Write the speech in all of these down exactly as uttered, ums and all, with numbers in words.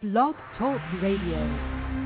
Blog Talk Radio.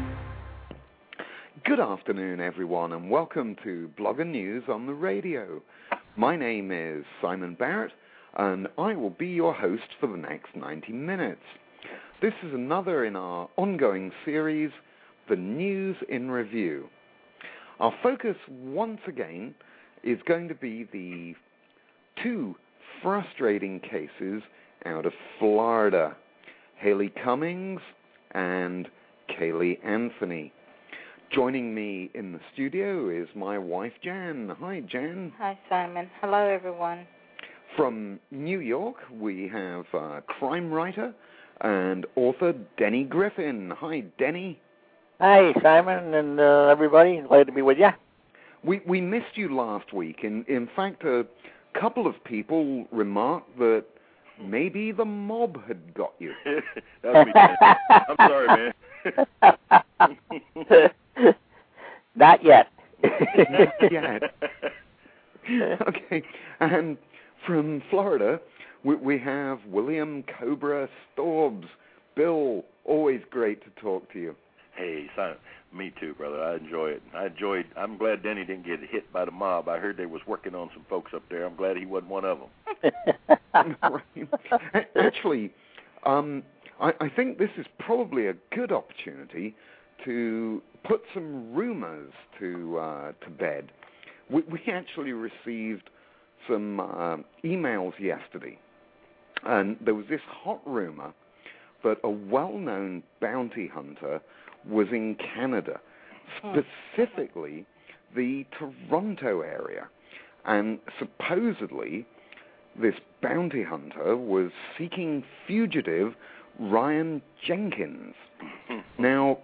Good afternoon, everyone, and welcome to Blogger News on the Radio. My name is Simon Barrett, and I will be your host for the next ninety minutes. This is another in our ongoing series, The News in Review. Our focus, once again, is going to be the two frustrating cases out of Florida, Haley Cummings and Caylee Anthony. Joining me in the studio is my wife, Jan. Hi, Jan. Hi, Simon. Hello, everyone. From New York, we have uh, crime writer and author Denny Griffin. Hi, Denny. Hi, Simon, and uh, everybody. Glad to be with you. We we missed you last week. In, in fact, a couple of people remarked that maybe the mob had got you. That'd be nice. I'm sorry, man. Not yet. Not yet. Okay. And from Florida, we, we have William Cobra Storbs. Bill, always great to talk to you. Hey, Simon. Me too, brother. I enjoy it. I enjoyed. I'm glad Denny didn't get hit by the mob. I heard they was working on some folks up there. I'm glad he wasn't one of them. Right. Actually, um, I, I think this is probably a good opportunity to put some rumors to uh, to bed. We, we actually received some uh, emails yesterday, and there was this hot rumor that a well-known bounty hunter was in Canada, specifically the Toronto area. And supposedly, this bounty hunter was seeking fugitive Ryan Jenkins. Now,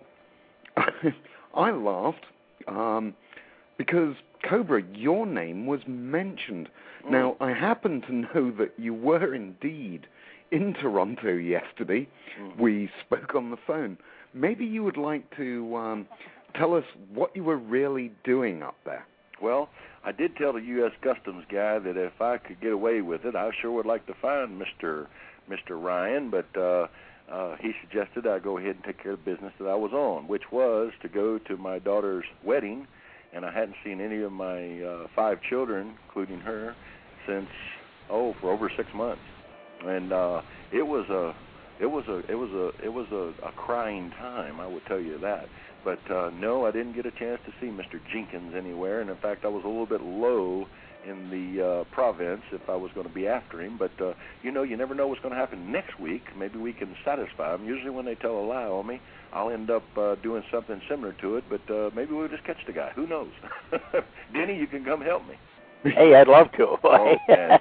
I laughed um, because, Cobra, your name was mentioned. Mm. Now, I happen to know that you were indeed in Toronto yesterday. Mm. We spoke on the phone. Maybe you would like to um, tell us what you were really doing up there. Well, I did tell the U S Customs guy that if I could get away with it, I sure would like to find Mister Mister Ryan, but uh, uh, he suggested I go ahead and take care of the business that I was on, which was to go to my daughter's wedding, and I hadn't seen any of my uh, five children, including her, since, oh, for over six months. And uh, it was a... It was a it was a it was a, a crying time, I will tell you that. But uh, no, I didn't get a chance to see Mister Jenkins anywhere, and in fact, I was a little bit low in the uh, province if I was going to be after him. But uh, you know, you never know what's going to happen next week. Maybe we can satisfy him. Usually, when they tell a lie on me, I'll end up uh, doing something similar to it. But uh, maybe we'll just catch the guy. Who knows? Denny, you can come help me. Hey, I'd love to. Oh, man,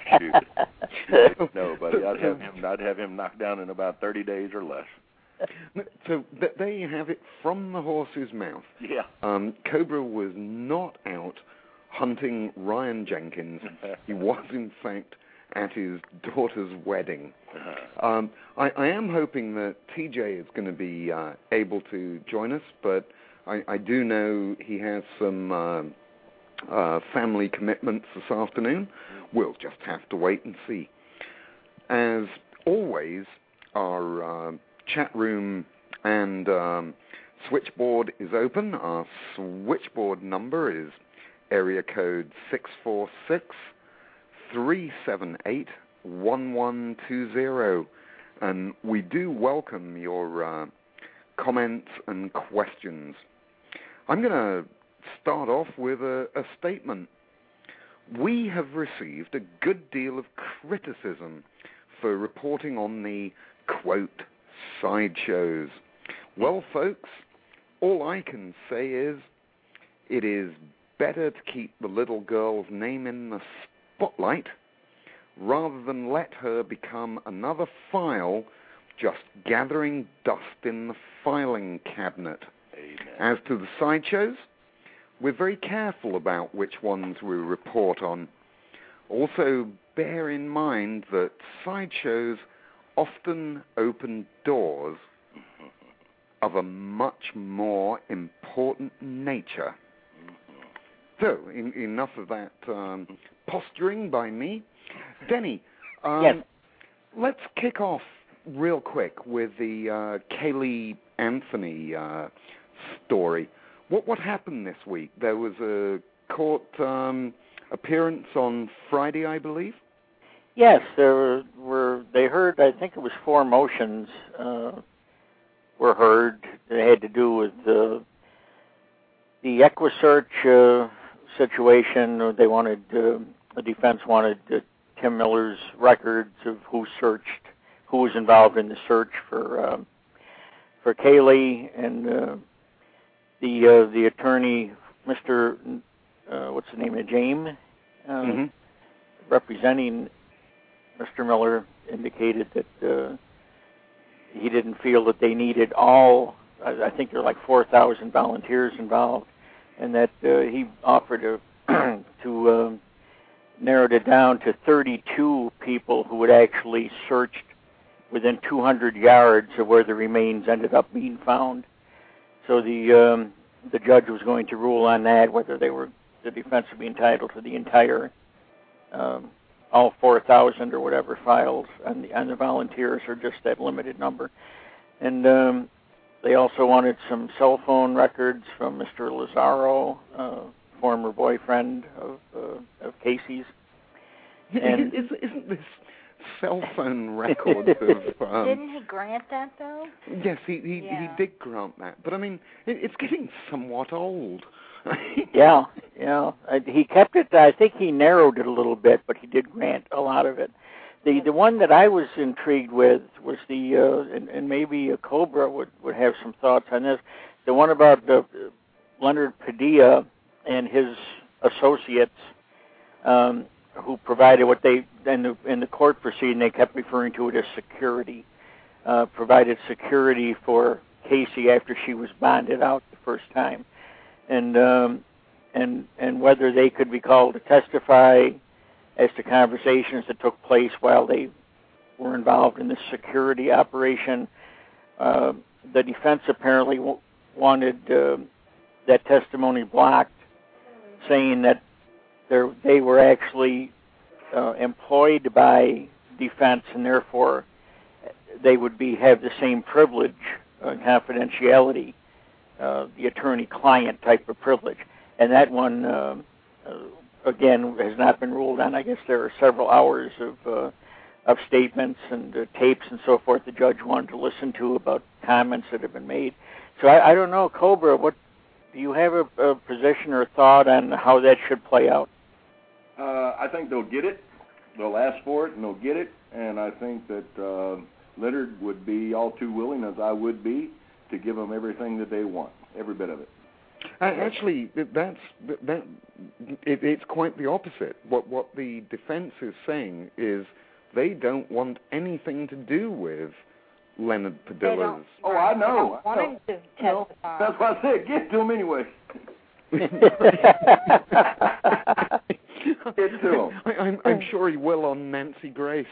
shoot. No, buddy, I'd have him. I'd have him knocked down in about thirty days or less. So th- there you have it from the horse's mouth. Yeah. Um, Cobra was not out hunting Ryan Jenkins. He was, in fact, at his daughter's wedding. Uh-huh. Um, I, I am hoping that T J is going to be uh, able to join us, but I, I do know he has some Uh, Uh, family commitments this afternoon. We'll just have to wait and see. As always, our uh, chat room and um, switchboard is open. Our switchboard number is area code six four six, three seven eight, one one two zero. And we do welcome your uh, comments and questions. I'm going to start off with a, a statement. We have received a good deal of criticism for reporting on the, quote, sideshows. Well, folks, all I can say is it is better to keep the little girl's name in the spotlight rather than let her become another file just gathering dust in the filing cabinet. Amen. As to the sideshows, we're very careful about which ones we report on. Also, bear in mind that sideshows often open doors of a much more important nature. So, in, enough of that um, posturing by me. Denny, um, yes. let's kick off real quick with the uh, Kaylee Anthony uh, story. What what happened this week? There was a court um, appearance on Friday, I believe. Yes, there were, were. They heard. I think it was four motions uh, were heard. They had to do with uh, the EquiSearch uh, situation. They wanted uh, the defense wanted uh, Tim Miller's records of who searched, who was involved in the search for uh, for Kaylee, and uh, the uh, the attorney, Mister Uh, what's the name of James, uh, mm-hmm. representing Mister Miller, indicated that uh, he didn't feel that they needed all. I, I think there are like four thousand volunteers involved, and that uh, he offered to to uh, narrowed it down to thirty-two people who had actually searched within two hundred yards of where the remains ended up being found. So the um, the judge was going to rule on that, whether they were the defense would be entitled to the entire, um, all four thousand or whatever files on the on the volunteers, or just that limited number. And um, they also wanted some cell phone records from Mister Lazaro, uh, former boyfriend of uh, of Casey's. And isn't, isn't this cell phone record of... Um, Didn't he grant that, though? Yes, he he, Yeah. he did grant that. But, I mean, it, it's getting somewhat old. yeah, yeah. Uh, he kept it, I think he narrowed it a little bit, but he did grant a lot of it. The the one that I was intrigued with was the, uh, and, and maybe a Cobra would, would have some thoughts on this, the one about uh, Leonard Padilla and his associates, um, who provided what they, in the, in the court proceeding, they kept referring to it as security, uh, provided security for Casey after she was bonded out the first time. And um, and and whether they could be called to testify as to conversations that took place while they were involved in this security operation. Uh, the defense apparently w- wanted uh, that testimony blocked, saying that they were actually uh, employed by defense, and therefore they would be have the same privilege and confidentiality. Uh, the attorney-client type of privilege. And that one, uh, uh, again, has not been ruled on. I guess there are several hours of uh, of statements and uh, tapes and so forth the judge wanted to listen to about comments that have been made. So I, I don't know, Cobra, what do you have a, a position or thought on how that should play out? Uh, I think they'll get it. They'll ask for it, and they'll get it. And I think that uh, Leonard would be all too willing, as I would be, to give them everything that they want, every bit of it. Uh, actually, that's that. It, it's quite the opposite. What what the defense is saying is they don't want anything to do with Leonard Padilla's. Oh, I know. They don't want I know. him to No, testify. that's what I said. Get to him anyway. Get to him. I, I'm I'm sure he will on Nancy Grace.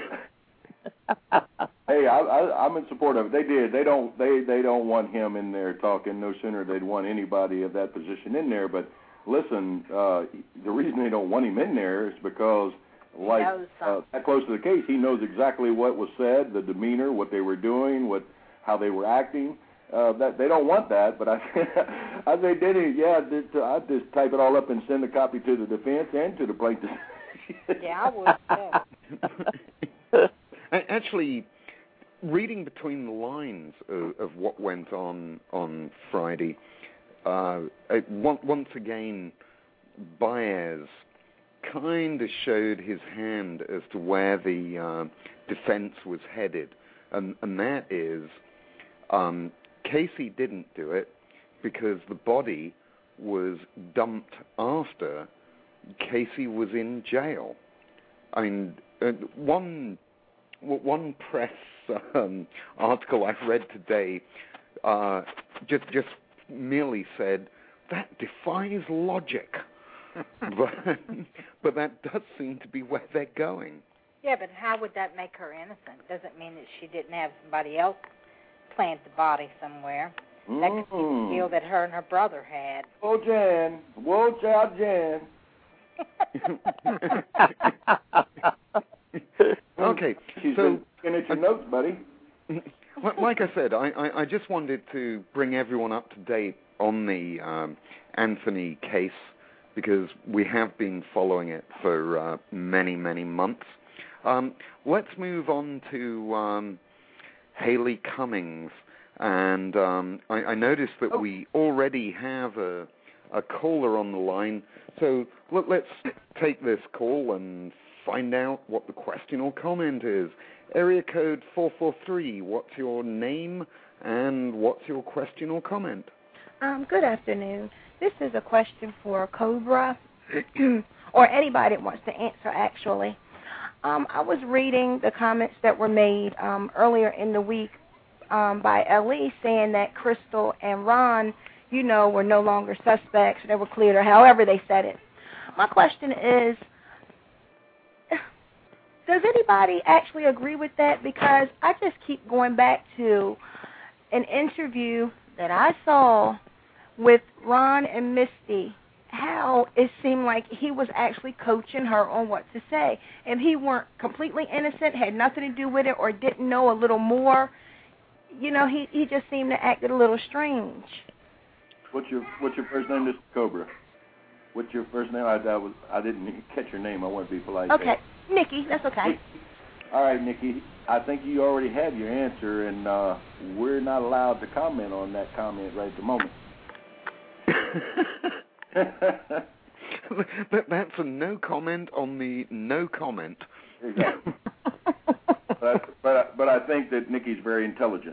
Hey, I, I, I'm in support of it. They did. They don't. They, they don't want him in there talking. No sooner they'd want anybody of that position in there. But listen, uh, the reason they don't want him in there is because, like uh, that close to the case, he knows exactly what was said, the demeanor, what they were doing, what how they were acting. Uh, that they don't want that. But I, I say, Denny, yeah, I'd just type it all up and send a copy to the defense and to the plaintiff. Yeah, I would too. Actually, reading between the lines of, of what went on on Friday, uh, it, once again, Baez kind of showed his hand as to where the uh, defense was headed, and, and that is um, Casey didn't do it because the body was dumped after Casey was in jail. I mean, uh, one... One press um, article I read today uh, just just merely said, that defies logic. but, but that does seem to be where they're going. Yeah, but how would that make her innocent? Doesn't mean that she didn't have somebody else plant the body somewhere. Mm-hmm. That could be the deal that her and her brother had. Oh, Jan. Whoa, child, Jan. Okay, She's so been, Looking at your notes, buddy. Like I said, I, I, I just wanted to bring everyone up to date on the um, Anthony case because we have been following it for uh, many, many months. Um, let's move on to um, Haley Cummings. And um, I, I noticed that oh. we already have a, a caller on the line. So let, let's take this call and find out what the question or comment is. Area code four four three, what's your name and what's your question or comment? Um, good afternoon. This is a question for Cobra or anybody that wants to answer, actually. Um, I was reading the comments that were made um, earlier in the week um, by Ellie saying that Crystal and Ron, you know, were no longer suspects, they were cleared, or however they said it. My question is, does anybody actually agree with that? Because I just keep going back to an interview that I saw with Ron and Misty, how it seemed like he was actually coaching her on what to say. If he weren't completely innocent, had nothing to do with it, or didn't know a little more, you know, he, he just seemed to act a little strange. What's your What's your first name, Mister Cobra? What's your first name? I, I was I didn't catch your name. I want to be polite. Okay, there. Nikki. That's okay. All right, Nikki. I think you already have your answer, and uh, we're not allowed to comment on that comment right at the moment. but that's a no comment on the no comment. Exactly. but, I, but, I, but I think that Nikki's very intelligent.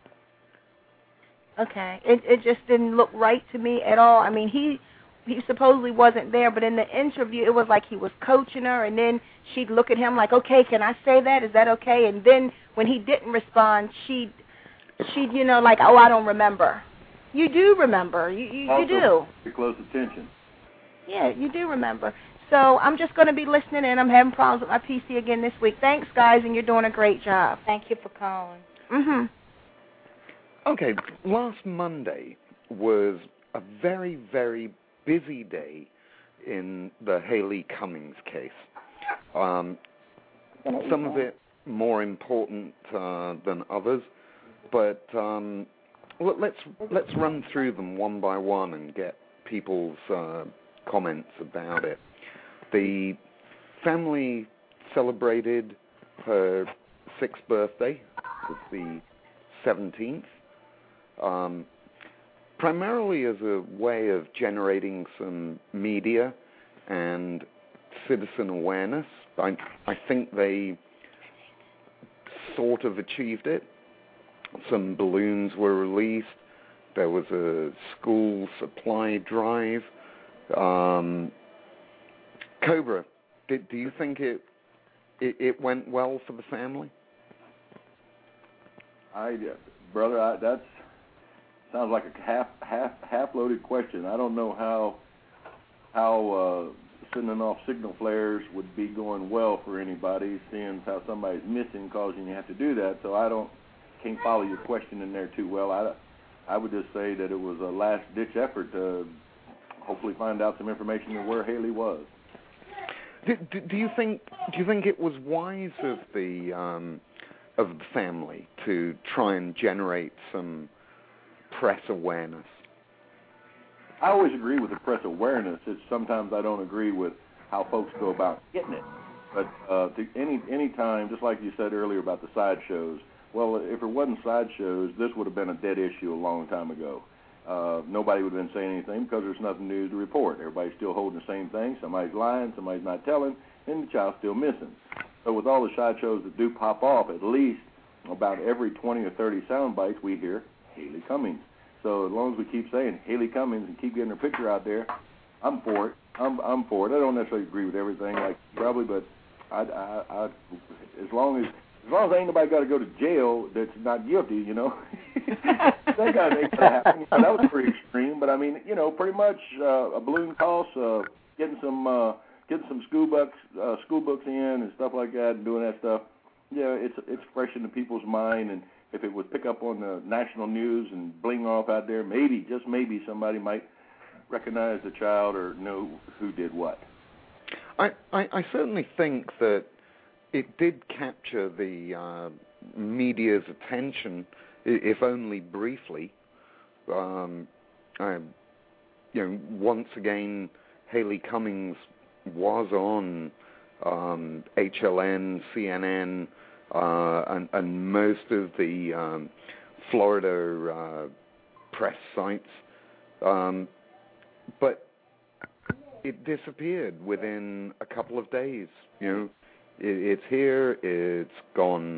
Okay. It it just didn't look right to me at all. I mean, he he supposedly wasn't there, but in the interview, it was like he was coaching her, and then she'd look at him like, okay, can I say that? Is that okay? And then when he didn't respond, she'd, she'd you know, like, oh, I don't remember. You do remember. You, you, also, you do. Pay close attention. Yeah, you do remember. So I'm just going to be listening, and I'm having problems with my P C again this week. Thanks, guys, and you're doing a great job. Thank you for calling. Mm-hmm. Okay, last Monday was a very, very busy day in the Haley Cummings case. Um, some of it more important uh, than others, but um, let's let's run through them one by one and get people's uh, comments about it. The family celebrated her sixth birthday, was the seventeenth. Um, primarily as a way of generating some media and citizen awareness. I, I think they sort of achieved it. Some balloons were released. There was a school supply drive. Um, Cobra, did, do you think it, it it went well for the family? I, brother, I, that's sounds like a half half half loaded question. I don't know how how uh, sending off signal flares would be going well for anybody, seeing how somebody's missing, causing you have to do that. So I don't can't follow your question in there too well. I I would just say that it was a last ditch effort to hopefully find out some information of where Haley was. Do, do, do you think do you think it was wise of the um, of the family to try and generate some press awareness? I always agree with the press awareness. It's sometimes I don't agree with how folks go about getting it. But uh, to any any time, just like you said earlier about the sideshows, well, if it wasn't sideshows, this would have been a dead issue a long time ago. Uh, nobody would have been saying anything because there's nothing new to report. Everybody's still holding the same thing. Somebody's lying, somebody's not telling, and the child's still missing. So with all the sideshows that do pop off, at least about every twenty or thirty sound bites, we hear Haley Cummings. So as long as we keep saying Haley Cummings and keep getting her picture out there, I'm for it. I'm I'm for it. I don't necessarily agree with everything, like probably, but I, I, I as long as as long as ain't nobody got to go to jail that's not guilty, you know. That kind of thing could happen. That was pretty extreme, but I mean, you know, pretty much uh, a balloon toss, uh, getting some uh, getting some school books uh, school books in and stuff like that, and doing that stuff. Yeah, it's it's fresh in the people's mind, and if it would pick up on the national news and bling off out there, maybe, just maybe, somebody might recognize the child or know who did what. I, I, I certainly think that it did capture the uh, media's attention, if only briefly. Um, I, you know, once again, Haley Cummings was on um, H L N, C N N, uh, and, and most of the um, Florida uh, press sites, um, but it disappeared within a couple of days. You know, it, it's here, it's gone.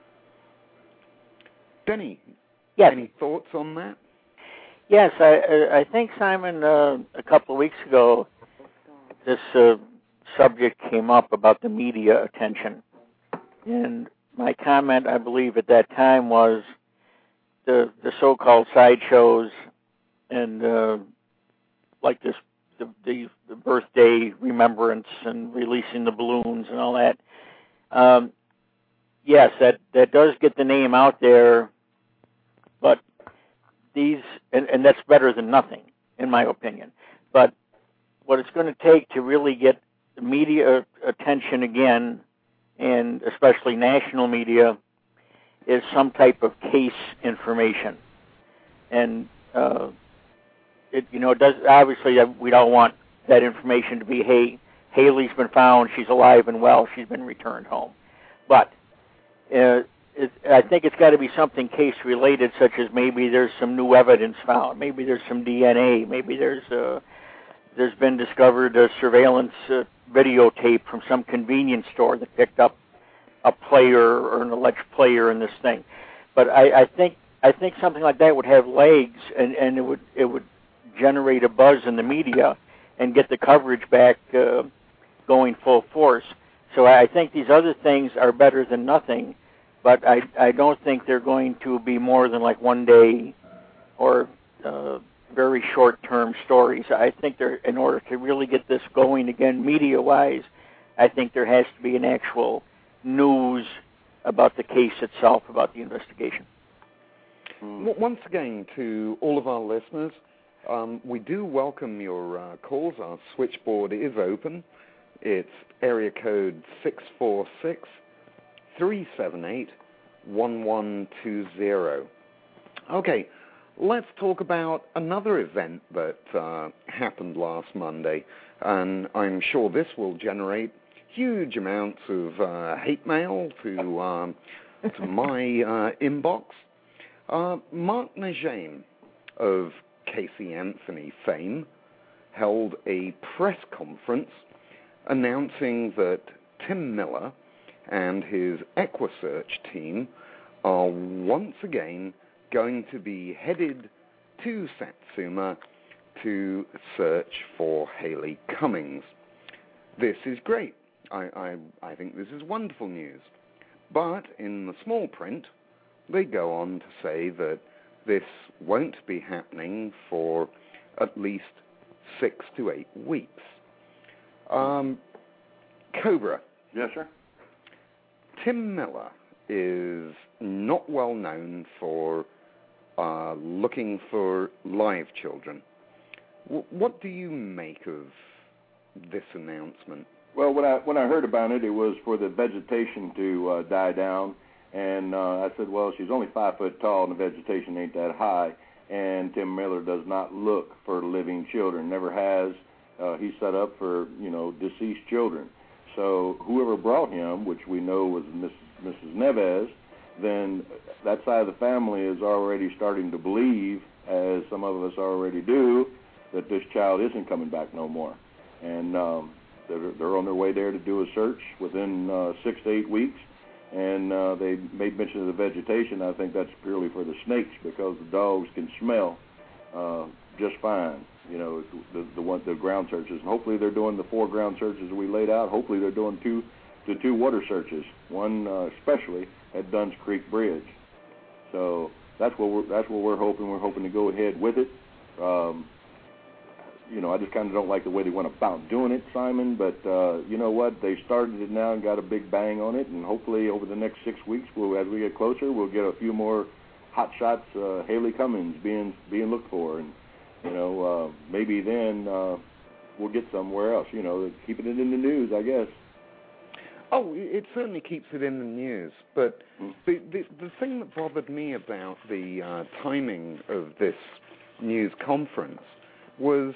Denny, yes. Any thoughts on that? Yes, I, I think, Simon, uh, a couple of weeks ago, this uh, subject came up about the media attention. And my comment, I believe, at that time was the the so-called sideshows and uh, like this, the, the, the birthday remembrance and releasing the balloons and all that. Um, yes, that, that does get the name out there, but these, and, and that's better than nothing, in my opinion. But what it's going to take to really get media attention again, and especially national media, is some type of case information. And, uh, it, you know, it does, obviously we don't want that information to be, hey, Haley's been found, she's alive and well, she's been returned home. But uh, it, I think it's got to be something case-related, such as maybe there's some new evidence found, maybe there's some D N A, maybe there's uh, there's been discovered a surveillance uh, videotape from some convenience store that picked up a player or an alleged player in this thing. But I, I think I think something like that would have legs, and, and it would it would generate a buzz in the media and get the coverage back uh, going full force. So I think these other things are better than nothing, but I, I don't think they're going to be more than like one day or uh, very short-term stories. I think they're, in order to really get this going again media-wise, I think there has to be an actual news about the case itself, about the investigation. Once again, to all of our listeners, um, we do welcome your uh, calls. Our switchboard is open. It's area code six four six, three seven eight, one one two zero. Okay, let's talk about another event that uh, happened last Monday, and I'm sure this will generate huge amounts of uh, hate mail to, um, to my uh, inbox. Uh, Mark Najim of Casey Anthony fame held a press conference announcing that Tim Miller and his EquiSearch team are once again going to be headed to Satsuma to search for Haley Cummings. This is great. I, I, I think this is wonderful news. But in the small print, they go on to say that this won't be happening for at least six to eight weeks. Um, Cobra. Yes, sir. Tim Miller is not well known for uh, looking for live children. W- what do you make of this announcement? Well, when I when I heard about it, it was for the vegetation to uh, die down, and uh, I said, well, she's only five foot tall, and the vegetation ain't that high, and Tim Miller does not look for living children, never has. Uh, he's set up for, you know, deceased children. So whoever brought him, which we know was Missus Missus Neves, then that side of the family is already starting to believe, as some of us already do, that this child isn't coming back no more. And um, they're, they're on their way there to do a search within uh, six to eight weeks. And uh, they made mention of the vegetation. I think that's purely for the snakes, because the dogs can smell uh, just fine, you know, the the, one, the ground searches. And hopefully they're doing the four ground searches we laid out. Hopefully they're doing two, the two water searches, one uh, especially at Dunn's Creek Bridge. So that's what we're that's what we're hoping. We're hoping to go ahead with it. Um, you know, I just kind of don't like the way they went about doing it, Simon. But uh, you know what? They started it now and got a big bang on it. And hopefully over the next six weeks, we'll, as we get closer, we'll get a few more hot shots. Uh, Haley Cummings being being looked for, and you know, uh, maybe then uh, we'll get somewhere else. You know, keeping it in the news, I guess. Oh, it certainly keeps it in the news. But the the, the thing that bothered me about the uh, timing of this news conference was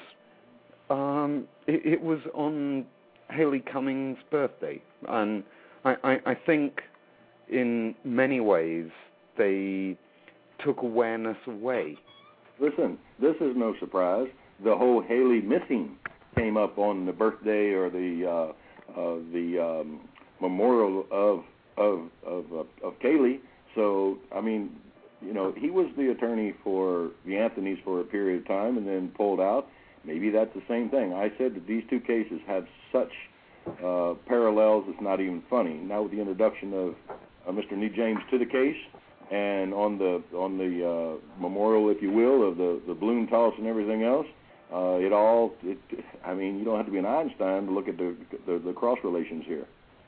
um, it, it was on Haley Cummings' birthday, and I, I, I think in many ways they took awareness away. Listen, this is no surprise. The whole Haley missing came up on the birthday or the uh, uh, the um, memorial of of of uh, of Kaylee. So I mean, you know, he was the attorney for the Anthonys for a period of time and then pulled out. Maybe that's the same thing. I said that these two cases have such uh, parallels, it's not even funny. Now with the introduction of uh, Mister Nee James to the case, and on the on the uh, memorial, if you will, of the, the balloon toss and everything else, uh, it all, it, I mean, you don't have to be an Einstein to look at the the, the cross relations here.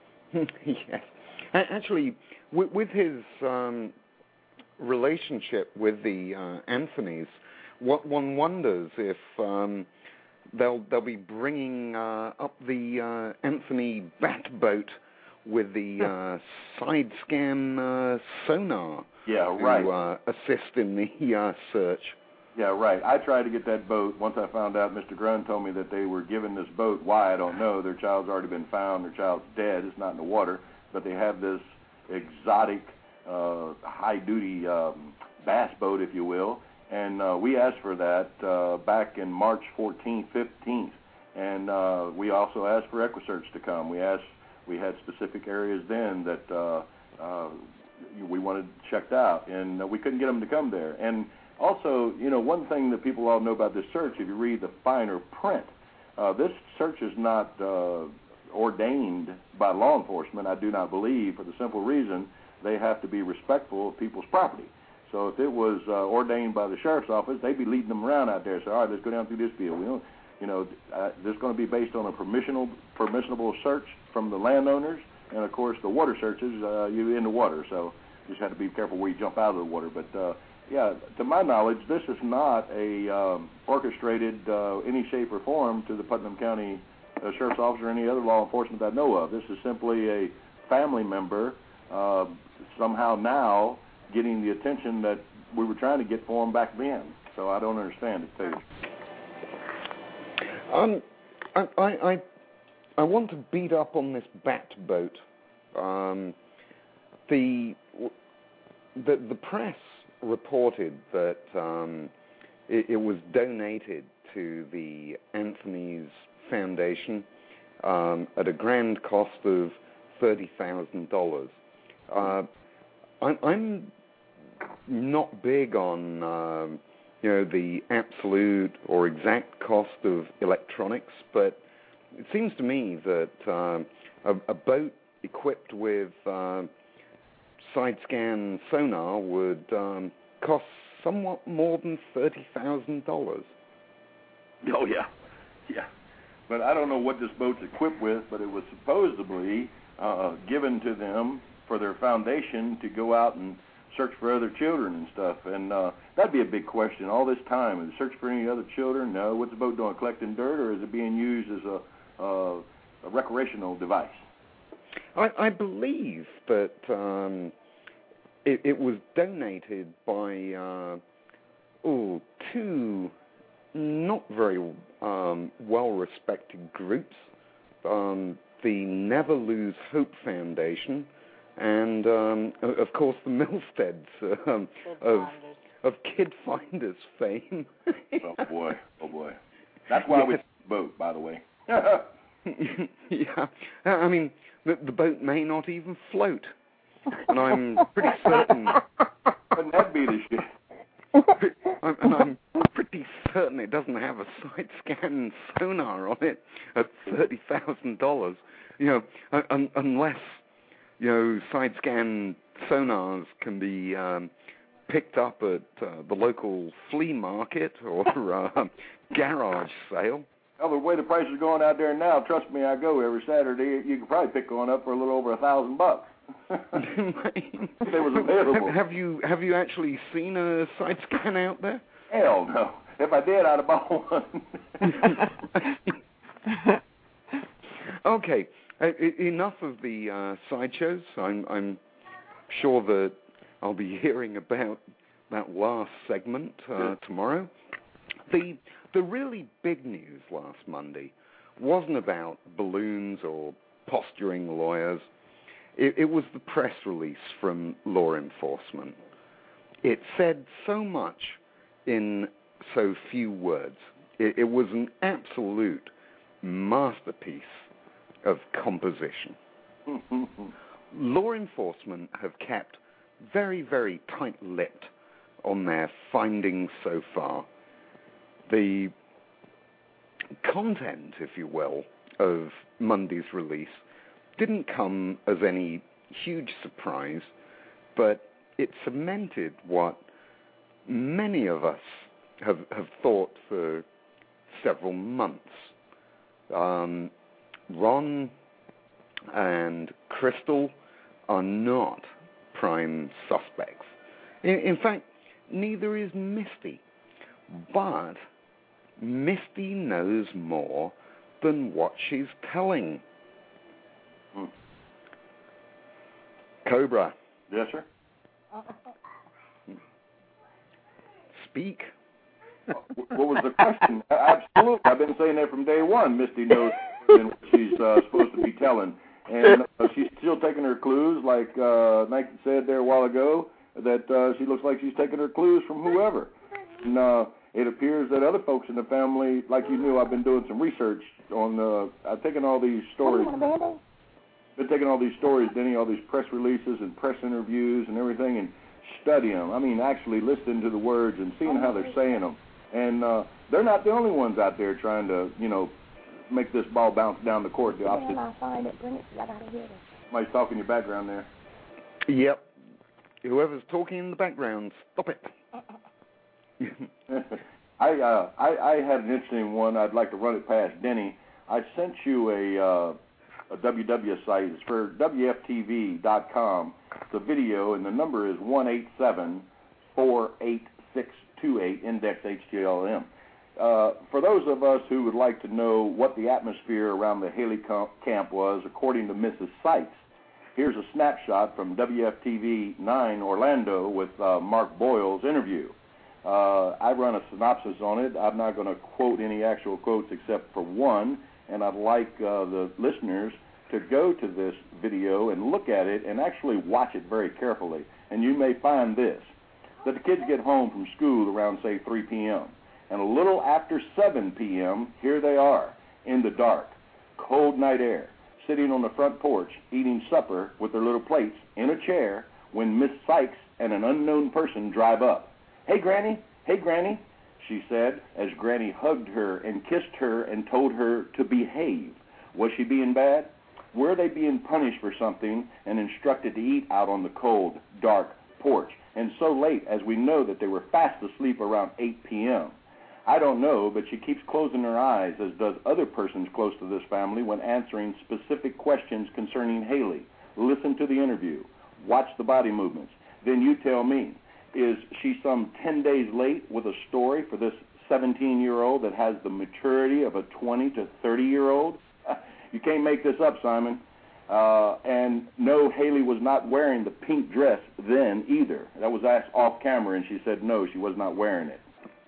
Yes. Actually, with, with his um, relationship with the uh, Anthonys, what one wonders if um, they'll they'll be bringing uh, up the uh, Anthony bat boat with the uh, side scan uh, sonar. Yeah, to, right. Uh, assist in the uh, search. Yeah, right. I tried to get that boat. Once I found out, Mister Grun told me that they were given this boat. Why, I don't know. Their child's already been found. Their child's dead. It's not in the water. But they have this exotic, uh, high-duty um, bass boat, if you will. And uh, we asked for that uh, back in March fourteenth, fifteenth. And uh, we also asked for EquiSearch to come. We asked, we had specific areas then that uh, uh, we wanted checked out, and uh, we couldn't get them to come there. And also, you know, one thing that people all know about this search, if you read the finer print, uh, this search is not uh, ordained by law enforcement, I do not believe, for the simple reason they have to be respectful of people's property. So if it was uh, ordained by the sheriff's office, they'd be leading them around out there and say, all right, let's go down through this field. We don't, you know, uh, this is going to be based on a permissionable, permissible search from the landowners, and, of course, the water searches, uh, you're in the water, so you just have to be careful where you jump out of the water. But, uh, yeah, to my knowledge, this is not a um, orchestrated uh, any shape or form to the Putnam County uh, Sheriff's Office or any other law enforcement that I know of. This is simply a family member uh, somehow now getting the attention that we were trying to get for them back then. So I don't understand it, too. Um, I, I, I want to beat up on this bat boat. Um, the, the the press reported that um, it, it was donated to the Anthony's Foundation um, at a grand cost of thirty thousand dollars. Uh, I'm, I'm not big on um, you know the absolute or exact cost of electronics, but it seems to me that um, a, a boat equipped with uh, side scan sonar would um, cost somewhat more than thirty thousand dollars. Oh, yeah. Yeah. But I don't know what this boat's equipped with, but it was supposedly uh, given to them for their foundation to go out and search for other children and stuff. And uh, that'd be a big question. All this time, is it search for any other children? No. What's the boat doing, collecting dirt, or is it being used as a, uh, a recreational device? I, I believe that um, it, it was donated by uh, oh, two not very um, well-respected groups, um, the Never Lose Hope Foundation, and um, of course the Milsteads um, of of Kid Finders fame. Oh boy, oh boy. That's why yes. we took the boat, by the way. Yeah, I mean the, the boat may not even float, and I'm pretty certain. Wouldn't that be the shit? I'm, and I'm pretty certain it doesn't have a side scan sonar on it at thirty thousand dollars. You know, un, unless you know side scan sonars can be um, picked up at uh, the local flea market or uh, garage sale. Well, the way the price is going out there now, trust me, I go every Saturday. You can probably pick one up for a little over a thousand bucks. It was available. Have, have you have you actually seen a side scan out there? Hell no. If I did, I'd have bought one. Okay. Uh, enough of the uh, sideshows. I'm, I'm sure that I'll be hearing about that last segment uh, tomorrow. The the really big news last Monday wasn't about balloons or posturing lawyers. It, it was the press release from law enforcement. It said so much in so few words. It, it was an absolute masterpiece of composition. Law enforcement have kept very, very tight-lipped on their findings so far. The content, if you will, of Monday's release didn't come as any huge surprise, but it cemented what many of us have, have thought for several months. Um, Ron and Crystal are not prime suspects. In, in fact, neither is Misty. But Misty knows more than what she's telling. Hmm. Cobra. Yes, sir. Speak. What was the question? Absolutely. I've been saying that from day one. Misty knows what she's uh, supposed to be telling. And uh, she's still taking her clues, like uh, Nike said there a while ago, that uh, she looks like she's taking her clues from whoever. And uh, it appears that other folks in the family, like you knew, I've been doing some research on, uh, I've taken all these stories, been taking all these stories, Denny, all these press releases and press interviews and everything, and studying them. I mean, actually listening to the words and seeing how they're saying them. And uh, they're not the only ones out there trying to, you know, make this ball bounce down the court. The opposite. I find it. Bring it. I gotta hear it. Somebody's talking in your background there. Yep. Whoever's talking in the background, stop it. I, uh, I I had an interesting one. I'd like to run it past Denny. I sent you a uh, a W W site. It's for W F T V dot com. It's a video, and the number is one eight seven four eight six two eight, index H T L M. Uh, for those of us who would like to know what the atmosphere around the Haley camp was, according to Missus Sykes, here's a snapshot from W F T V nine Orlando with uh, Mark Boyle's interview. Uh, I run a synopsis on it. I'm not going to quote any actual quotes except for one, and I'd like uh, the listeners to go to this video and look at it and actually watch it very carefully. And you may find this, that the kids get home from school around, say, three p.m., and a little after seven p.m., here they are, in the dark, cold night air, sitting on the front porch, eating supper with their little plates in a chair when Miss Sykes and an unknown person drive up. "Hey, Granny, hey, Granny," she said, as Granny hugged her and kissed her and told her to behave. Was she being bad? Were they being punished for something and instructed to eat out on the cold, dark porch, and so late as we know that they were fast asleep around eight p.m.? I don't know, but she keeps closing her eyes, as does other persons close to this family, when answering specific questions concerning Haley. Listen to the interview. Watch the body movements. Then you tell me, is she some ten days late with a story for this seventeen-year-old that has the maturity of a twenty to thirty-year-old? You can't make this up, Simon. Uh, and no, Haley was not wearing the pink dress then either. That was asked off camera, and she said no, she was not wearing it.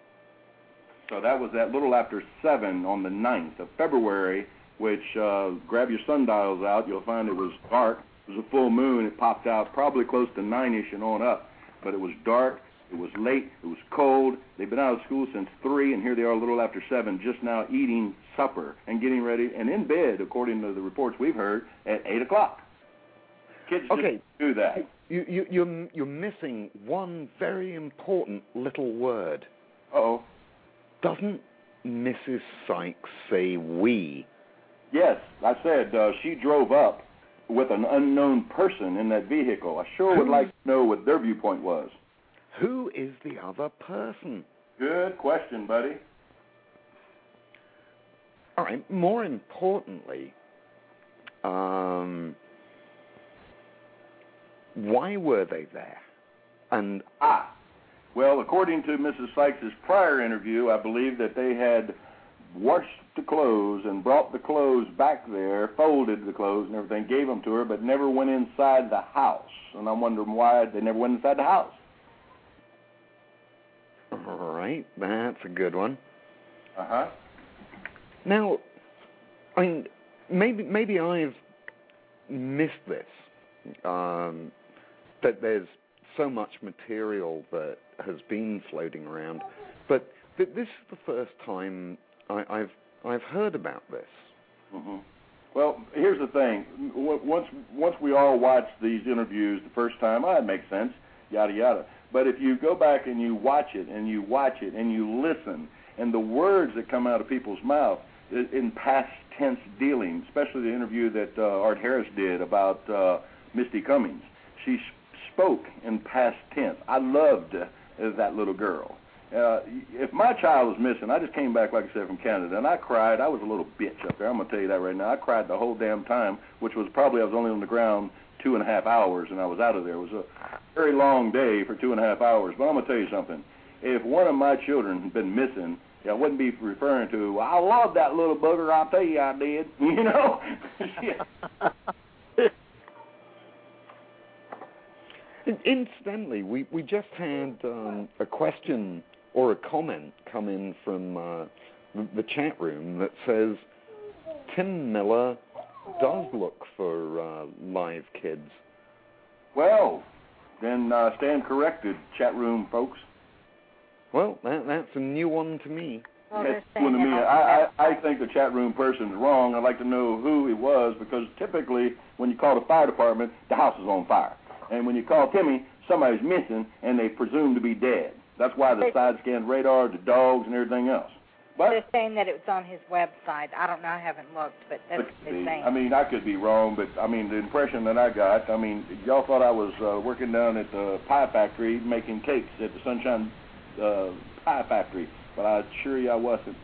So that was at little after seven on the ninth of February, which, uh, grab your sundials out, you'll find it was dark. It was a full moon. It popped out probably close to nine-ish and on up. But it was dark, it was late, it was cold. They've been out of school since three, and here they are a little after seven, just now eating supper and getting ready, and in bed, according to the reports we've heard, at eight o'clock. Kids okay. just do that. You, you, you're, you're missing one very important little word. Uh-oh. Doesn't Missus Sykes say we? Yes, I said uh, she drove up with an unknown person in that vehicle. I sure would like to know what their viewpoint was. Who is the other person? Good question, buddy. All right, more importantly, um, why were they there? And Ah, well, according to Missus Sykes' prior interview, I believe that they had washed the clothes and brought the clothes back there, folded the clothes and everything, gave them to her, but never went inside the house. And I'm wondering why they never went inside the house. All right, that's a good one. Uh-huh. Now, I mean, maybe maybe I've missed this, um, that there's so much material that has been floating around, but th- this is the first time I, I've I've heard about this. Mm-hmm. Well, here's the thing. Once once we all watch these interviews the first time, oh, it makes sense, yada, yada. But if you go back and you watch it and you watch it and you listen, and the words that come out of people's mouth in past tense dealing, especially the interview that uh, Art Harris did about uh, Misty Cummings, she spoke in past tense. I loved uh, that little girl. Uh, if my child was missing, I just came back, like I said, from Canada, and I cried. I was a little bitch up there. I'm going to tell you that right now. I cried the whole damn time, which was probably, I was only on the ground two and a half hours, and I was out of there. It was a very long day for two and a half hours. But I'm going to tell you something. If one of my children had been missing, I wouldn't be referring to, I love that little bugger, I'll tell you I did. You know? Incidentally, we, we just had um, a question or a comment come in from uh, the, the chat room that says Tim Miller does look for uh, live kids. Well, then uh, stand corrected, chat room folks. Well, that, that's a new one to me. Well, That's one to me. I, I, I think the chat room person's wrong. I'd like to know who he was, because typically when you call the fire department, the house is on fire. And when you call Timmy, somebody's missing, and they presume to be dead. That's why the side-scan radar, the dogs, and everything else. But they're saying that it was on his website. I don't know. I haven't looked, but that's what they're saying. I mean, I could be wrong, but, I mean, the impression that I got, I mean, y'all thought I was uh, working down at the pie factory making cakes at the Sunshine uh, Pie Factory, but I assure you I wasn't.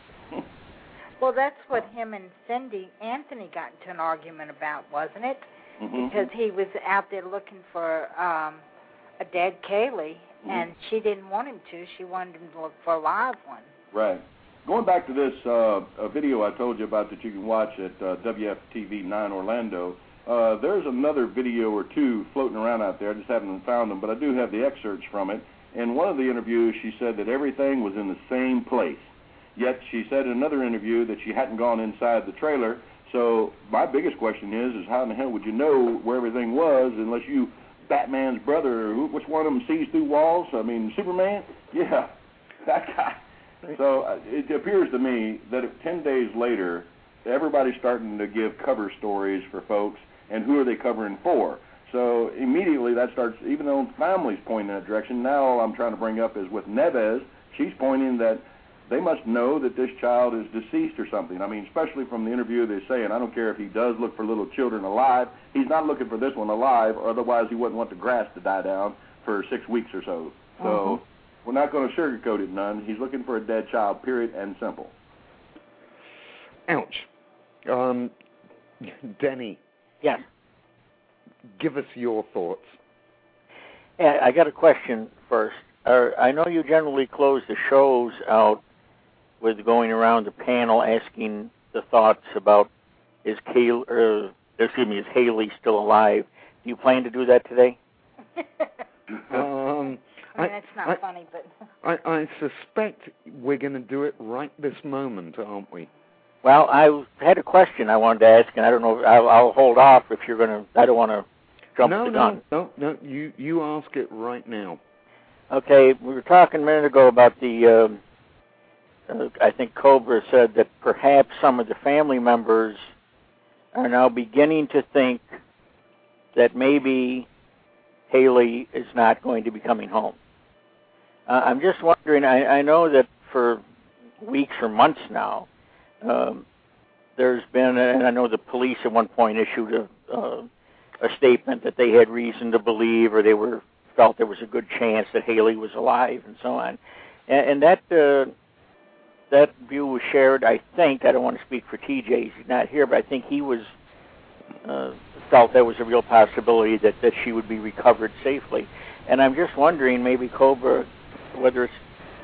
Well, that's what him and Cindy Anthony got into an argument about, wasn't it? Mm-hmm. Because he was out there looking for um, a dead Kaylee, mm-hmm. and she didn't want him to. She wanted him to look for a live one. Right. Going back to this uh, a video I told you about that you can watch at uh, W F T V nine Orlando, uh, there's another video or two floating around out there. I just haven't found them, but I do have the excerpts from it. In one of the interviews, she said that everything was in the same place. Yet she said in another interview that she hadn't gone inside the trailer. So my biggest question is, is how in the hell would you know where everything was unless you, Batman's brother, who, which one of them sees through walls? I mean, Superman? Yeah, that guy. So uh, it appears to me that if ten days later, everybody's starting to give cover stories for folks, and who are they covering for? So immediately that starts, even though family's pointing in that direction, now all I'm trying to bring up is with Neves, she's pointing that they must know that this child is deceased or something. I mean, especially from the interview they're saying, I don't care if he does look for little children alive, he's not looking for this one alive, or otherwise he wouldn't want the grass to die down for six weeks or so. So mm-hmm. we're not going to sugarcoat it none. He's looking for a dead child, period and simple. Ouch. Um, Denny. Yes. Give us your thoughts. Yeah, I got a question first. Uh, I know you generally close the shows out with going around the panel asking the thoughts about is Kay, uh, excuse me, is Haley still alive? Do you plan to do that today? um, I mean, it's not I, funny, but I, I suspect we're going to do it right this moment, aren't we? Well, I had a question I wanted to ask, and I don't know. I'll, I'll hold off if you're going to. I don't want to jump no, the no, gun. No, no, no. You you ask it right now. Okay, we were talking a minute ago about the. Uh, uh, I think Cobra said that perhaps some of the family members are now beginning to think that maybe Haley is not going to be coming home. Uh, I'm just wondering. I, I know that for weeks or months now. Um, there's been, and I know the police at one point issued a, uh, a statement that they had reason to believe, or they were felt there was a good chance that Haley was alive, and so on. And, and that uh, that view was shared. I think I don't want to speak for T J; he's not here, but I think he was uh, felt there was a real possibility that, that she would be recovered safely. And I'm just wondering, maybe Cobra, whether it's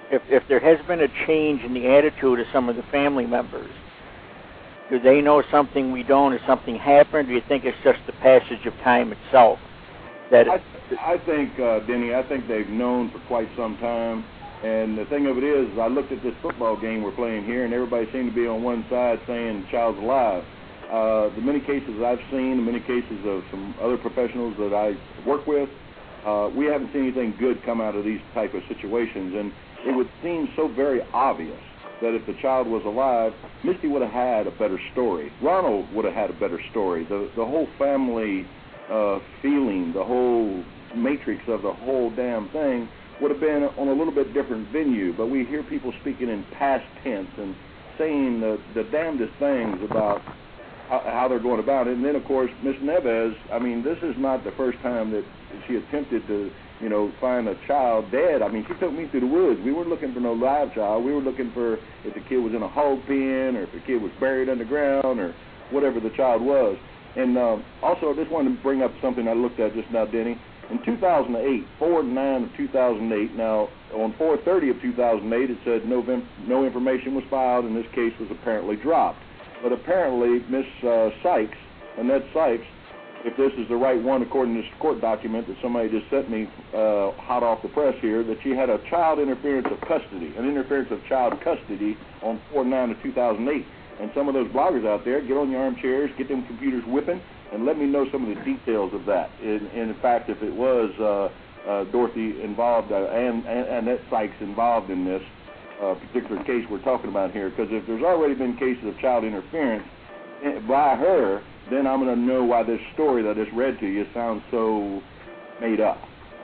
if if there has been a change in the attitude of some of the family members, do they know something we don't? Has something happened? Or do you think it's just the passage of time itself? That I, I think, uh, Denny, I think they've known for quite some time. And the thing of it is, I looked at this football game we're playing here, and everybody seemed to be on one side saying the child's alive. Uh, the many cases I've seen, the many cases of some other professionals that I work with, uh, we haven't seen anything good come out of these type of situations. And it would seem so very obvious that if the child was alive, Misty would have had a better story. Ronald would have had a better story. The the whole family uh, feeling, the whole matrix of the whole damn thing would have been on a little bit different venue. But we hear people speaking in past tense and saying the, the damnedest things about how, how they're going about it. And then, of course, Miss Neves, I mean, this is not the first time that she attempted to, you know, find a child dead. I mean, she took me through the woods. We weren't looking for no live child. We were looking for if the kid was in a hog pen or if the kid was buried underground or whatever the child was. And uh, also, I just wanted to bring up something I looked at just now, Denny. In two thousand eight, four nine of two thousand eight, now on four thirty of two thousand eight, it said no, no information was filed and this case was apparently dropped. But apparently, Miss uh, Sykes, Annette Sykes, if this is the right one according to this court document that somebody just sent me uh, hot off the press here, that she had a child interference of custody, an interference of child custody on four nine of two thousand eight. And some of those bloggers out there, get on your armchairs, get them computers whipping, and let me know some of the details of that. And, and in fact, if it was uh, uh, Dorothy involved uh, and, and Annette Sykes involved in this uh, particular case we're talking about here, because if there's already been cases of child interference by her, then I'm going to know why this story that I just read to you sounds so made up.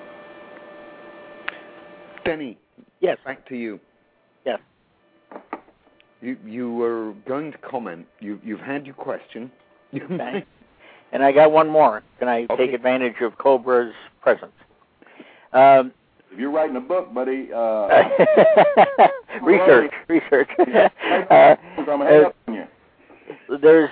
Denny. Yes. Back to you. Yes. You you were going to comment. You you've had your question. Okay. And I got one more. Can I okay. take advantage of Cobra's presence? Um, if you're writing a book, buddy. Uh, research, research. uh, I'm gonna hang up on you. There's,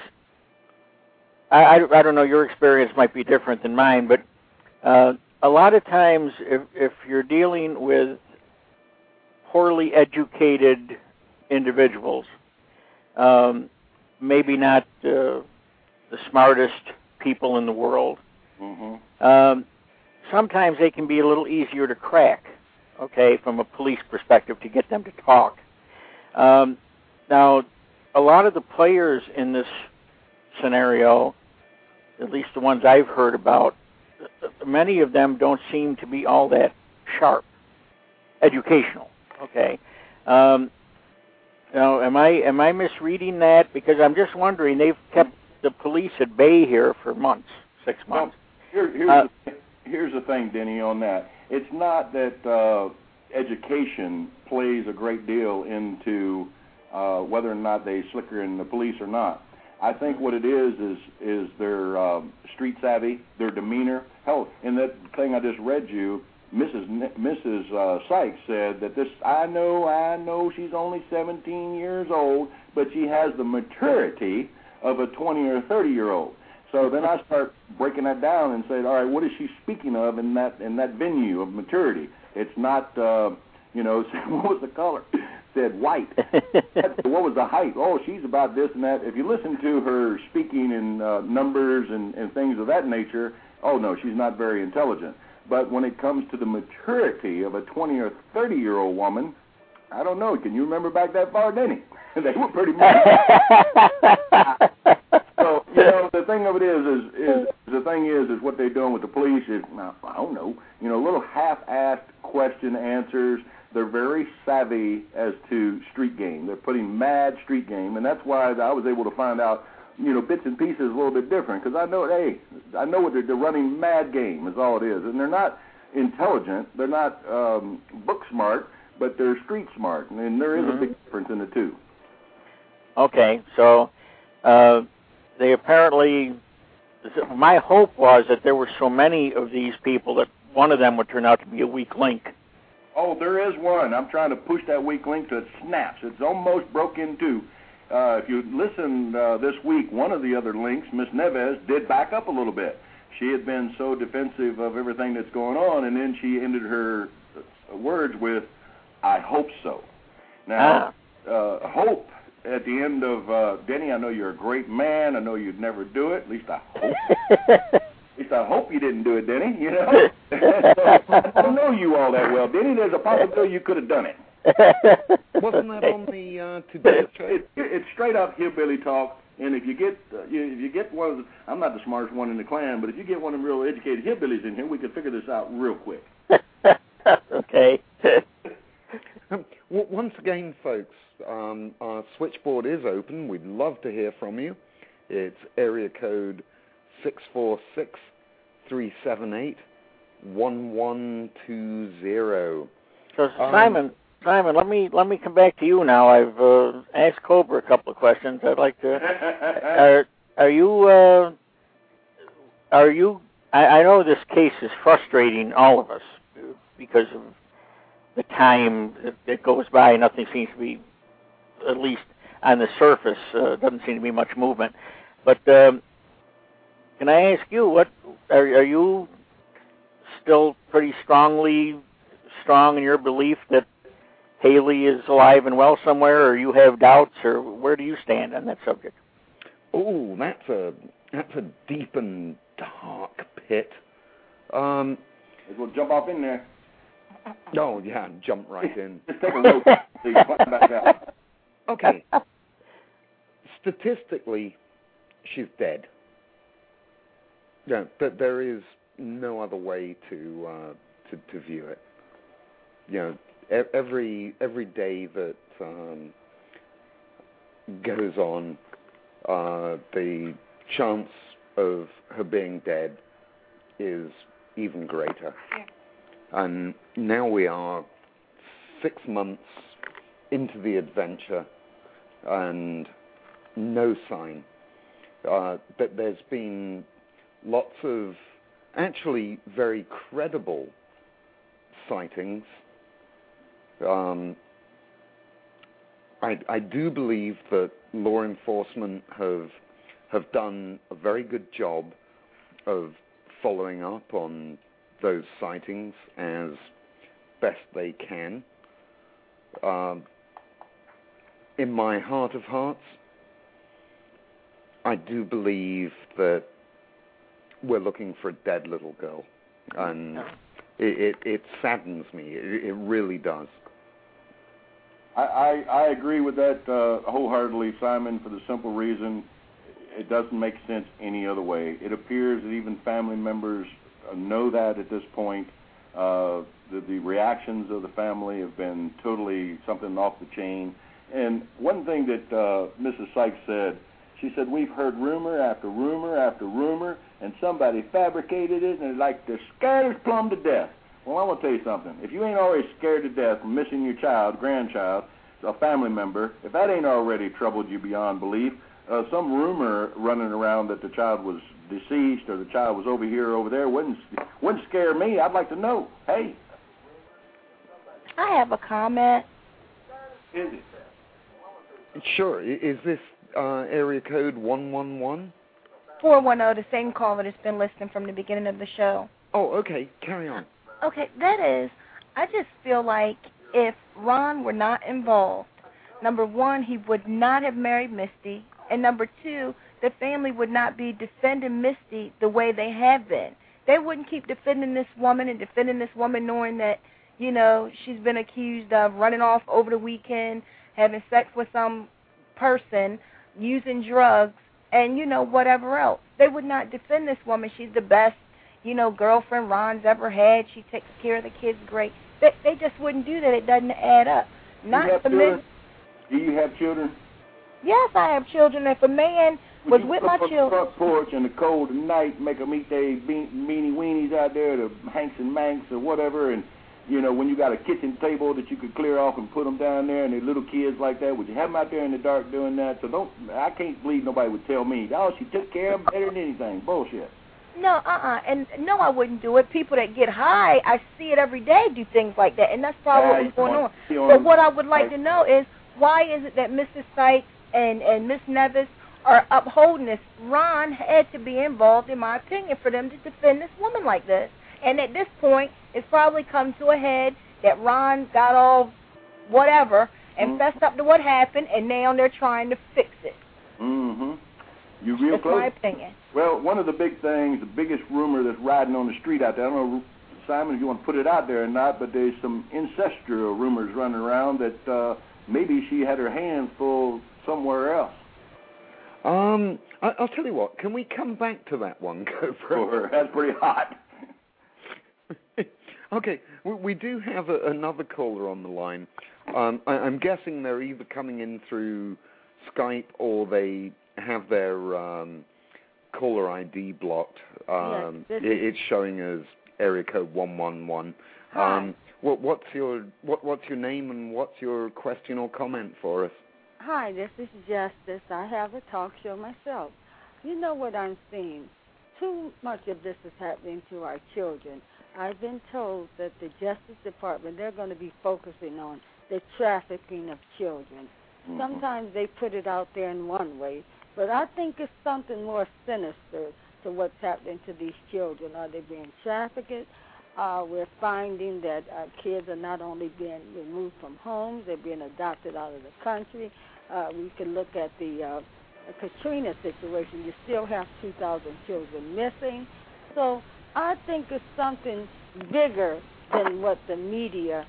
I, I, I don't know, your experience might be different than mine, but uh, a lot of times if, if you're dealing with poorly educated individuals, um, maybe not uh, the smartest people in the world, mm-hmm. um, sometimes they can be a little easier to crack, okay, from a police perspective to get them to talk. Um, now, a lot of the players in this scenario, at least the ones I've heard about, many of them don't seem to be all that sharp, educational, okay. Um, now, am I am I misreading that? Because I'm just wondering, they've kept the police at bay here for months, six months. Well, here, here's, uh, the, here's the thing, Denny, on that. It's not that uh, education plays a great deal into uh, whether or not they slicker in the police or not. I think what it is is is their um, street savvy, their demeanor. Hell, in that thing I just read you, Missus N- Missus Uh, Sykes said that this, I know, I know she's only seventeen years old, but she has the maturity of a twenty or thirty-year-old. So then I start breaking that down and saying, all right, what is she speaking of in that in that venue of maturity? It's not, uh, you know, what was the color? Said white. What was the height? Oh, she's about this and that. If you listen to her speaking in uh, numbers and, and things of that nature, oh, no, she's not very intelligent. But when it comes to the maturity of a twenty or thirty-year-old woman, I don't know. Can you remember back that far, Denny? They were pretty much. So, you know, the thing of it is, is, is the thing is, is what they're doing with the police is, I don't know, you know, little half-assed question answers. They're very savvy as to street game. They're putting mad street game, and that's why I was able to find out, you know, bits and pieces a little bit different, because I know, hey, I know what they're, they're running mad game is all it is, and they're not intelligent, they're not um, book smart, but they're street smart, and there is mm-hmm. a big difference in the two. Okay, so uh, they apparently, my hope was that there were so many of these people that one of them would turn out to be a weak link. Oh, there is one. I'm trying to push that weak link to it snaps. It's almost broke in two. Uh, if you listen uh, this week, one of the other links, Miss Neves, did back up a little bit. She had been so defensive of everything that's going on, and then she ended her words with, I hope so. Now, ah. uh, hope at the end of, uh, Denny, I know you're a great man. I know you'd never do it. At least I hope. At least I hope you didn't do it, Denny, you know. So, I don't know you all that well, Denny. There's a possibility you could have done it. Wasn't that on the uh, Today Show? It, it, it's straight up hillbilly talk. And if you get uh, you, if you get one of the, I'm not the smartest one in the clan, but if you get one of them real educated hillbillies in here, we can figure this out real quick. Okay. um, w- once again, folks, um, our switchboard is open. We'd love to hear from you. It's area code six four six, three seven eight, one one two zero. So um, Simon. Simon, let me let me come back to you now. I've uh, asked Cobra a couple of questions. I'd like to. Are are you uh, are you? I, I know this case is frustrating all of us because of the time that, that goes by. Nothing seems to be, at least on the surface, uh, doesn't seem to be much movement. But um, can I ask you, what are are you still pretty strongly strong in your belief that Haley is alive and well somewhere, or you have doubts, or where do you stand on that subject? Oh, that's a that's a deep and dark pit. Um, we'll jump off in there. Oh yeah, jump right in. Just take a rope so you can climb back out. Okay. Statistically, she's dead. Yeah, but there is no other way to uh, to, to view it. You know. Every every day that um, goes on, uh, the chance of her being dead is even greater. Yeah. And now we are six months into the adventure, and no sign. Uh, but there's been lots of actually very credible sightings. Um, I, I do believe that law enforcement have have done a very good job of following up on those sightings as best they can. Um, in my heart of hearts, I do believe that we're looking for a dead little girl, and it, it, it saddens me. It, it really does. I, I, I agree with that uh, wholeheartedly, Simon, for the simple reason it doesn't make sense any other way. It appears that even family members know that at this point. Uh, the, the reactions of the family have been totally something off the chain. And one thing that uh, Missus Sykes said, she said, we've heard rumor after rumor after rumor, and somebody fabricated it, and like they're scared as plumb to death. Well, I want to tell you something. If you ain't already scared to death from missing your child, grandchild, a family member, if that ain't already troubled you beyond belief, uh, some rumor running around that the child was deceased or the child was over here or over there wouldn't wouldn't scare me. I'd like to know. Hey. I have a comment. Is it? Sure. Is this uh, area code one one one? four one zero, the same caller that's been listening from the beginning of the show. Oh, okay. Carry on. Okay, that is, I just feel like if Ron were not involved, number one, he would not have married Misty, and number two, the family would not be defending Misty the way they have been. They wouldn't keep defending this woman and defending this woman knowing that, you know, she's been accused of running off over the weekend, having sex with some person, using drugs, and, you know, whatever else. They would not defend this woman. She's the best, you know, girlfriend Ron's ever had. She takes care of the kids great. They, they just wouldn't do that. It doesn't add up. Not do you have the children? men. Do you have children? Yes, I have children. If a man Would was you with put my up on children. the front porch in the cold of night, make them eat their be- meanie weenies out there, the Hanks and Manx or whatever, and, you know, when you got a kitchen table that you could clear off and put them down there and they're little kids like that, would you have them out there in the dark doing that? So don't, I can't believe nobody would tell me, oh, she took care of them better than anything. Bullshit. No, uh-uh. And no, I wouldn't do it. People that get high, I see it every day do things like that, and that's probably Yeah, what's going on. on. But what I would like to know is, why is it that Missus Sykes and, and Miss Nevis are upholding this? Ron had to be involved, in my opinion, for them to defend this woman like this. And at this point, it's probably come to a head that Ron got all whatever, and mm-hmm. fessed up to what happened, and now they're trying to fix it. Mm-hmm. You real That's close? my opinion. Well, one of the big things, the biggest rumor that's riding on the street out there, I don't know, Simon, if you want to put it out there or not, but there's some ancestral rumors running around that uh, maybe she had her hands full somewhere else. Um, I, I'll tell you what. Can we come back to that one, Cobra? Sure, that's pretty hot. Okay, we, we do have a, another caller on the line. Um, I, I'm guessing they're either coming in through Skype or they have their um, caller I D blocked. Um, yes, it, it's showing as area code one one one. Hi. Um, what, what's your what, what's your name and what's your question or comment for us? Hi, this is Justice. I have a talk show myself. You know what I'm seeing? Too much of this is happening to our children. I've been told that the Justice Department, they're going to be focusing on the trafficking of children. Mm-hmm. Sometimes they put it out there in one way, but I think it's something more sinister to what's happening to these children. Are they being trafficked? Uh, we're finding that uh, kids are not only being removed from homes, they're being adopted out of the country. Uh, we can look at the uh, Katrina situation. You still have two thousand children missing. So I think it's something bigger than what the media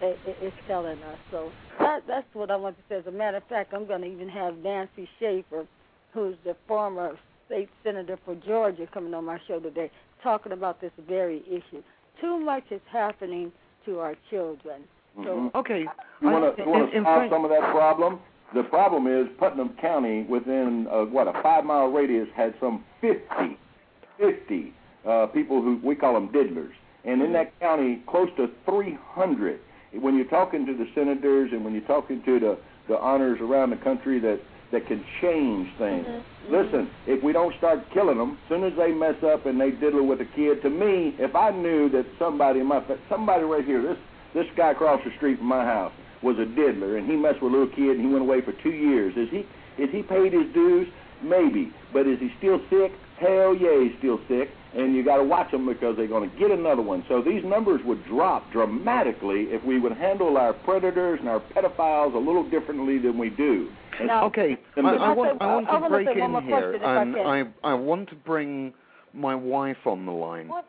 is telling us. So that, that's what I want to say. As a matter of fact, I'm going to even have Nancy Schaefer, who's the former state senator for Georgia, coming on my show today, talking about this very issue. Too much is happening to our children. Mm-hmm. So Okay. You want to solve fact, some of that problem? The problem is Putnam County, within, uh, what, a five-mile radius, had some fifty, fifty uh, people who, we call them diddlers. And in that county, close to three hundred. When you're talking to the senators and when you're talking to the, the honors around the country that, that can change things, mm-hmm. listen, if we don't start killing them, as soon as they mess up and they diddle with a kid, to me, if I knew that somebody in my somebody right here, this this guy across the street from my house was a diddler and he messed with a little kid and he went away for two years, is he is he paid his dues? Maybe. But is he still sick? Hell yeah, he's still sick. And you got to watch them because they're going to get another one. So these numbers would drop dramatically if we would handle our predators and our pedophiles a little differently than we do. Now, okay, I, I, want, I want to I break want to in here, and I, I I want to bring my wife on the line. What?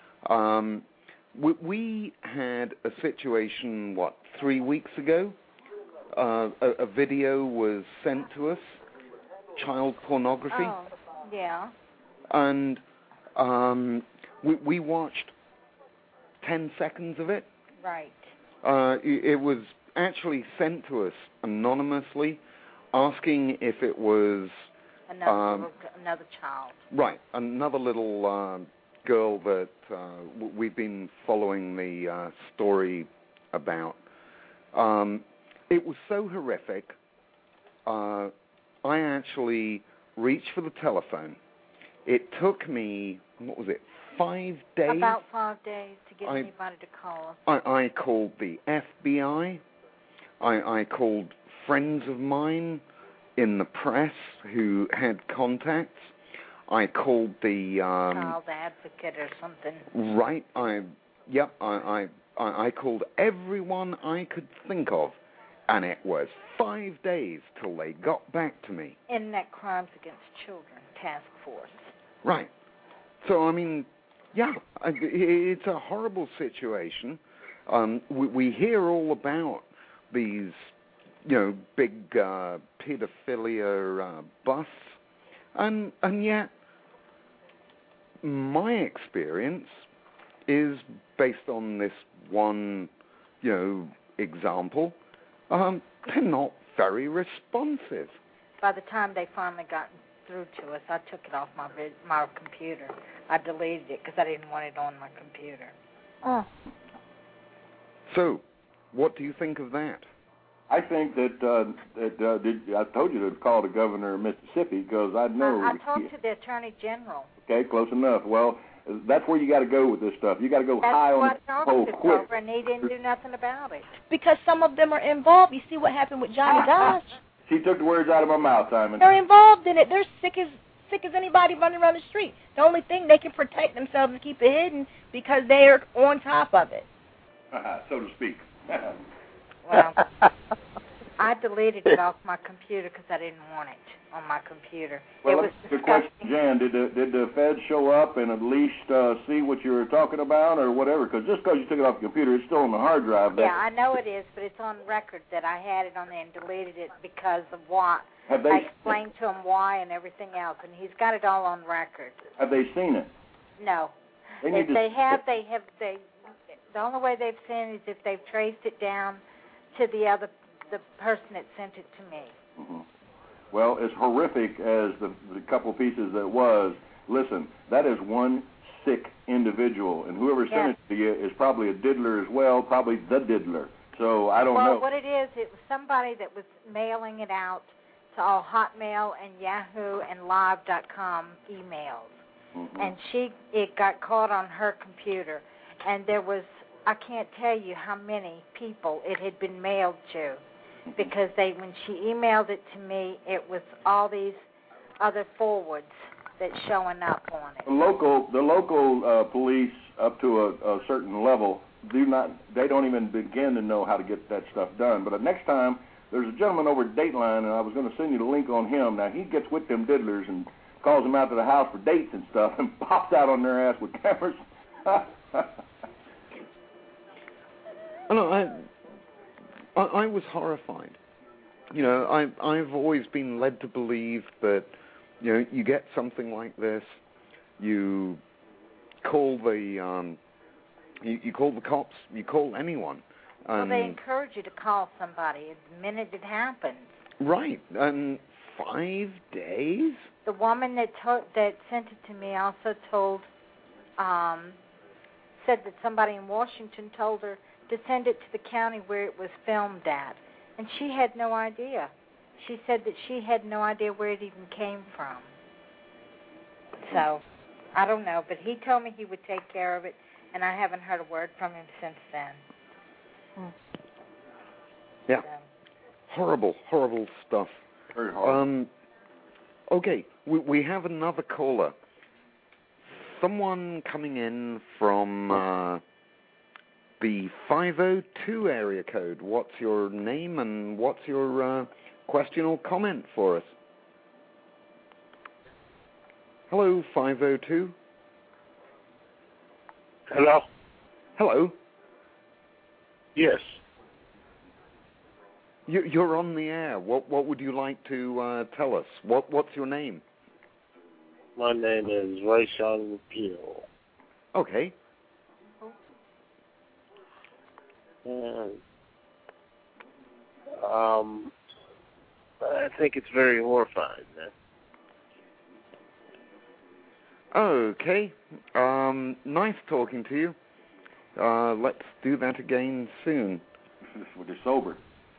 Um, we, we had a situation, what, three weeks ago? Uh, a, a video was sent to us, child pornography. Oh, yeah. And um, we, we watched ten seconds of it. Right. Uh, it, it was actually sent to us anonymously, asking if it was another um, little, another child. Right, another little uh, girl that uh, w- we've been following the uh, story about. Um, it was so horrific. Uh, I actually reached for the telephone. It took me, what was it, five days? About five days to get I, anybody to call us. I, I called the F B I. I, I called friends of mine in the press who had contacts. I called the um, child advocate or something. Right. I yep. I, I I called everyone I could think of, and it was five days till they got back to me. Internet Crimes Against Children Task Force. Right. So I mean, yeah, it's a horrible situation. Um, we, we hear all about these, you know, big uh, pedophilia uh, busts, and and yet my experience is based on this one, you know, example. Um, they're not very responsive. By the time they finally got through to us, I took it off my my computer. I deleted it because I didn't want it on my computer. Oh. So, what do you think of that? I think that, uh, that uh, did, I told you to call the governor of Mississippi because I know. I, I talked to the attorney general. Okay, close enough. Well, that's where you got to go with this stuff. You got to go That's high on what the I pole talked to quick. Cobra, and he didn't do nothing about it. Because some of them are involved. You see what happened with Johnny Dodge? She took the words out of my mouth, Simon. They're involved in it. They're sick as sick as anybody running around the street. The only thing they can protect themselves and keep it hidden because they're on top of it. so to speak. Well, Well, I deleted it off my computer because I didn't want it on my computer. Well, it was the question, Jan, did the, did the feds show up and at least uh, see what you were talking about or whatever? Because just because you took it off the computer, it's still on the hard drive. Yeah, I know it is, but it's on record that I had it on there and deleted it because of why. Have they, I explained to him why and everything else, and he's got it all on record. Have they seen it? No. They if to they have, they have. They. The only way they've seen it is if they've traced it down to the other, the person that sent it to me. Mm-hmm. Well, as horrific as the, the couple pieces that was, listen, that is one sick individual, and whoever sent yes. it to you is probably a diddler as well, probably the diddler. So I don't well, know. Well, what it is, it was somebody that was mailing it out to all Hotmail and Yahoo and Live dot com emails, mm-hmm. and she it got caught on her computer, and there was I can't tell you how many people it had been mailed to. Because they, when she emailed it to me, it was all these other forwards that's showing up on it. The local, the local uh, police up to a, a certain level do not, they don't even begin to know how to get that stuff done. But next time, there's a gentleman over at Dateline, and I was going to send you the link on him. Now he gets with them diddlers and calls them out to the house for dates and stuff, and pops out on their ass with cameras. Oh, no, I. I, I was horrified. You know, I, I've always been led to believe that, you know, you get something like this, you call the, um, you, you call the cops, you call anyone. Well, they encourage you to call somebody the minute it happens. Right, and five days? The woman that to- that sent it to me also told, um, said that somebody in Washington told her to send it to the county where it was filmed at. And she had no idea. She said that she had no idea where it even came from. So, I don't know. But he told me he would take care of it, and I haven't heard a word from him since then. Hmm. Yeah. So. Horrible, horrible stuff. Very horrible. Um, okay, we, we have another caller. Someone coming in from... Uh, the five oh two area code. What's your name and what's your uh, question or comment for us? Hello, five oh two. Hello? Hello. Yes. You, you're on the air. What what would you like to uh, tell us? What What's your name? My name is Rayshawn Peel. Okay. And um, I think it's very horrifying, man. Okay. Um, nice talking to you. Uh, let's do that again soon. When they're sober.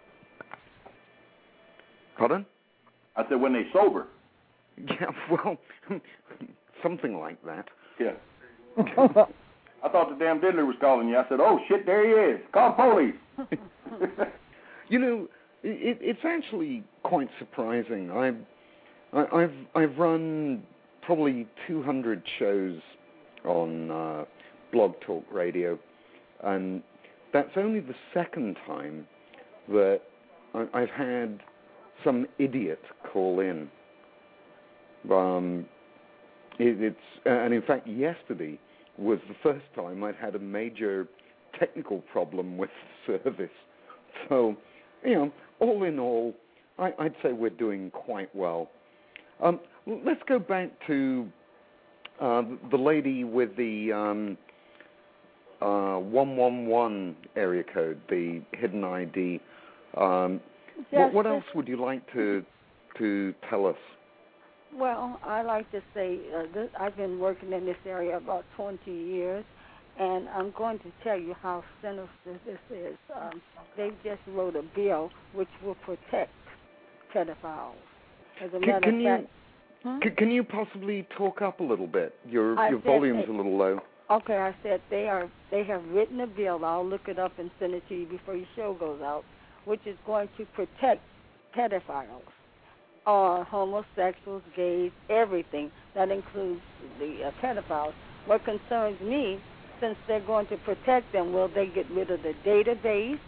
Pardon? I said when they sober. Yeah, well, something like that. Yeah. I thought the damn diddler was calling you. I said, oh, shit, there he is. Call police. You know, it, it's actually quite surprising. I've, I, I've, I've run probably two hundred shows on uh, Blog Talk Radio, and that's only the second time that I, I've had some idiot call in. Um, it, it's and in fact, yesterday was the first time I'd had a major technical problem with the service. So, you know, all in all, I, I'd say we're doing quite well. Um, let's go back to uh, the lady with the um, uh, one one one area code, the hidden I D. Um, what, what else would you like to to tell us? Well, I like to say uh, this, I've been working in this area about twenty years, and I'm going to tell you how sinister this is. Um, they just wrote a bill which will protect pedophiles. As a can, matter can of you fact, hmm? can, can you possibly talk up a little bit? Your I your said volume's they, a little low. Okay, I said they are. They have written a bill. I'll look it up and send it to you before your show goes out, which is going to protect pedophiles. Or homosexuals, gays, everything. That includes the uh, pedophiles. What concerns me, since they're going to protect them, will they get rid of the database?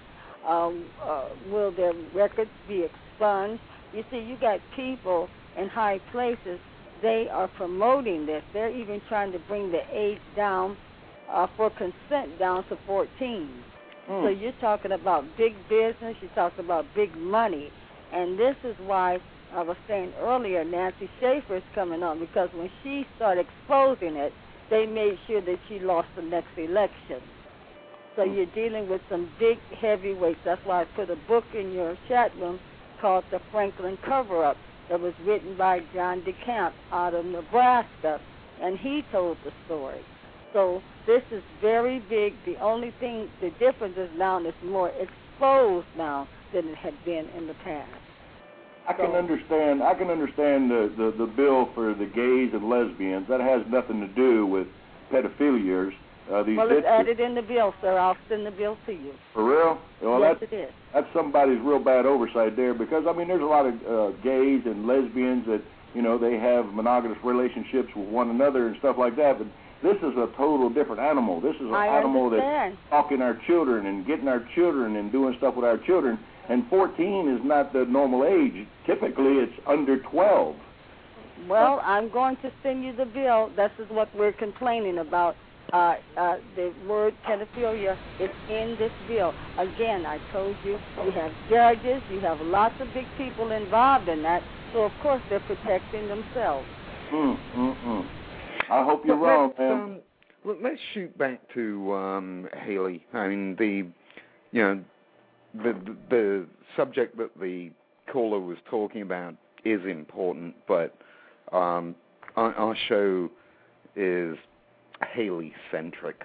Um, uh, will their records be expunged? You see, you got people in high places, they are promoting this. They're even trying to bring the age down uh, for consent down to fourteen. Mm. So you're talking about big business, you're talking about big money. And this is why I was saying earlier, Nancy Schaefer is coming on, because when she started exposing it, they made sure that she lost the next election. So you're dealing with some big heavyweights. That's why I put a book in your chat room called The Franklin Cover-Up that was written by John DeCamp out of Nebraska, and he told the story. So this is very big. The only thing, the difference is now it's more exposed now than it had been in the past. I can so, understand. I can understand the, the, the bill for the gays and lesbians. That has nothing to do with pedophilias. Uh, these well, it's added in the bill, sir. I'll send the bill to you. For real? Well, yes, that's, it is. That's somebody's real bad oversight there, because, I mean, there's a lot of uh, gays and lesbians that, you know, they have monogamous relationships with one another and stuff like that, but this is a total different animal. This is an I animal understand. that's stalking our children and getting our children and doing stuff with our children, and fourteen is not the normal age. Typically, it's under twelve. Well, I'm going to send you the bill. This is what we're complaining about. Uh, uh, the word pedophilia is in this bill. Again, I told you, you have judges, you have lots of big people involved in that, so of course they're protecting themselves. Mm, mm, mm. I hope you're but wrong, let's, man. Um, well, let's shoot back to um, Haley. I mean, the, you know, the, the the subject that the caller was talking about is important, but um, our, our show is Haley-centric.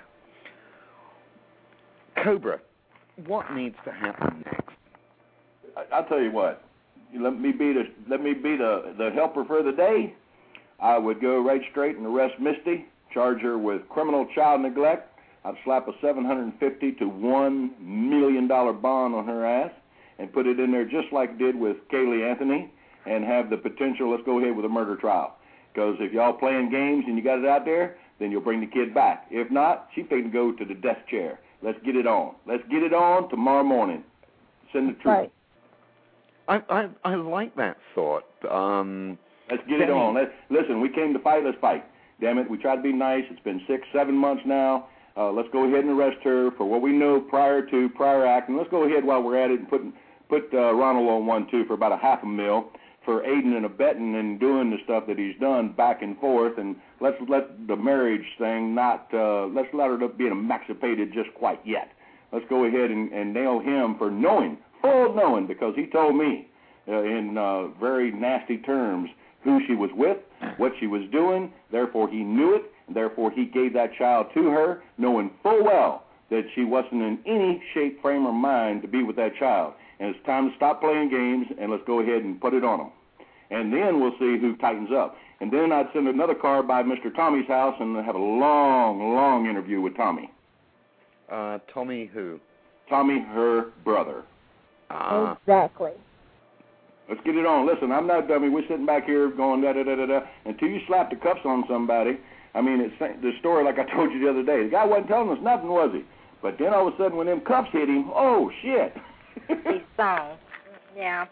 Cobra, what needs to happen next? I, I'll tell you what. You let me be the let me be the, the helper for the day. I would go right straight and arrest Misty, charge her with criminal child neglect. I'd slap a seven hundred fifty to one million dollar bond on her ass and put it in there just like I did with Kaylee Anthony, and have the potential. Let's go ahead with a murder trial. Because if y'all playing games and you got it out there, then you'll bring the kid back. If not, she's going to go to the death chair. Let's get it on. Let's get it on tomorrow morning. Send the truth. Right. I, I I like that thought. Um, let's get Danny. it on. Let's, listen, we came to fight. Let's fight. Damn it, we tried to be nice. It's been six, seven months now. Uh, let's go ahead and arrest her for what we know prior to prior act. And let's go ahead while we're at it and put put uh, Ronald on one too for about a half a mil for aiding and abetting and doing the stuff that he's done back and forth. And let's let the marriage thing not, uh, let's let it up being emancipated just quite yet. Let's go ahead and, and nail him for knowing, full knowing, because he told me uh, in uh, very nasty terms who she was with, what she was doing. Therefore, he knew it. And therefore, he gave that child to her, knowing full well that she wasn't in any shape, frame, or mind to be with that child. And it's time to stop playing games, and let's go ahead and put it on them. And then we'll see who tightens up. And then I'd send another car by Mister Tommy's house and have a long, long interview with Tommy. Uh, Tommy who? Tommy, her brother. Uh, exactly. Let's get it on. Listen, I'm not dummy. We're sitting back here going da-da-da-da-da. Until you slap the cuffs on somebody, I mean, it's the story like I told you the other day. The guy wasn't telling us nothing, was he? But then all of a sudden when them cuffs hit him, oh, shit. He's gone. Yeah.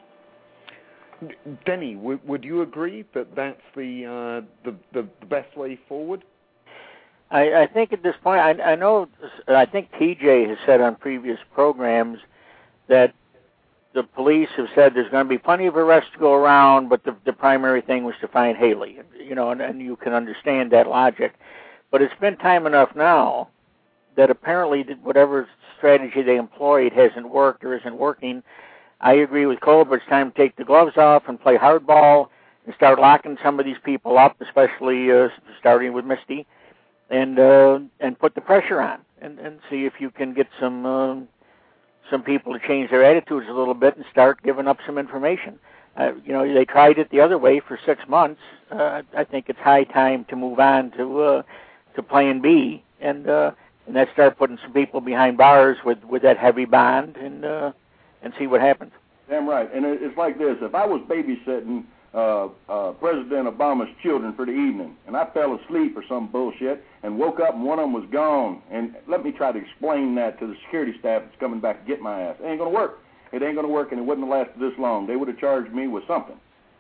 Denny, w- would you agree that that's the, uh, the the the best way forward? I, I think at this point, I, I know, I think T J has said on previous programs that the police have said there's going to be plenty of arrests to go around, but the, the primary thing was to find Haley. You know, and, and you can understand that logic. But it's been time enough now that apparently whatever strategy they employed hasn't worked or isn't working. I agree with Cole, but it's time to take the gloves off and play hardball and start locking some of these people up, especially uh, starting with Misty, and uh, and put the pressure on and, and see if you can get some uh, some people to change their attitudes a little bit and start giving up some information. Uh, you know, they tried it the other way for six months. Uh, I think it's high time to move on to uh, to Plan B and uh, and then start putting some people behind bars with, with that heavy bond and. Uh, and see what happens. Damn right. And it's like this. If I was babysitting uh, uh, President Obama's children for the evening, and I fell asleep or some bullshit and woke up and one of them was gone. And let me try to explain that to the security staff that's coming back to get my ass. It ain't going to work. It ain't going to work, and it wouldn't have lasted this long. They would have charged me with something.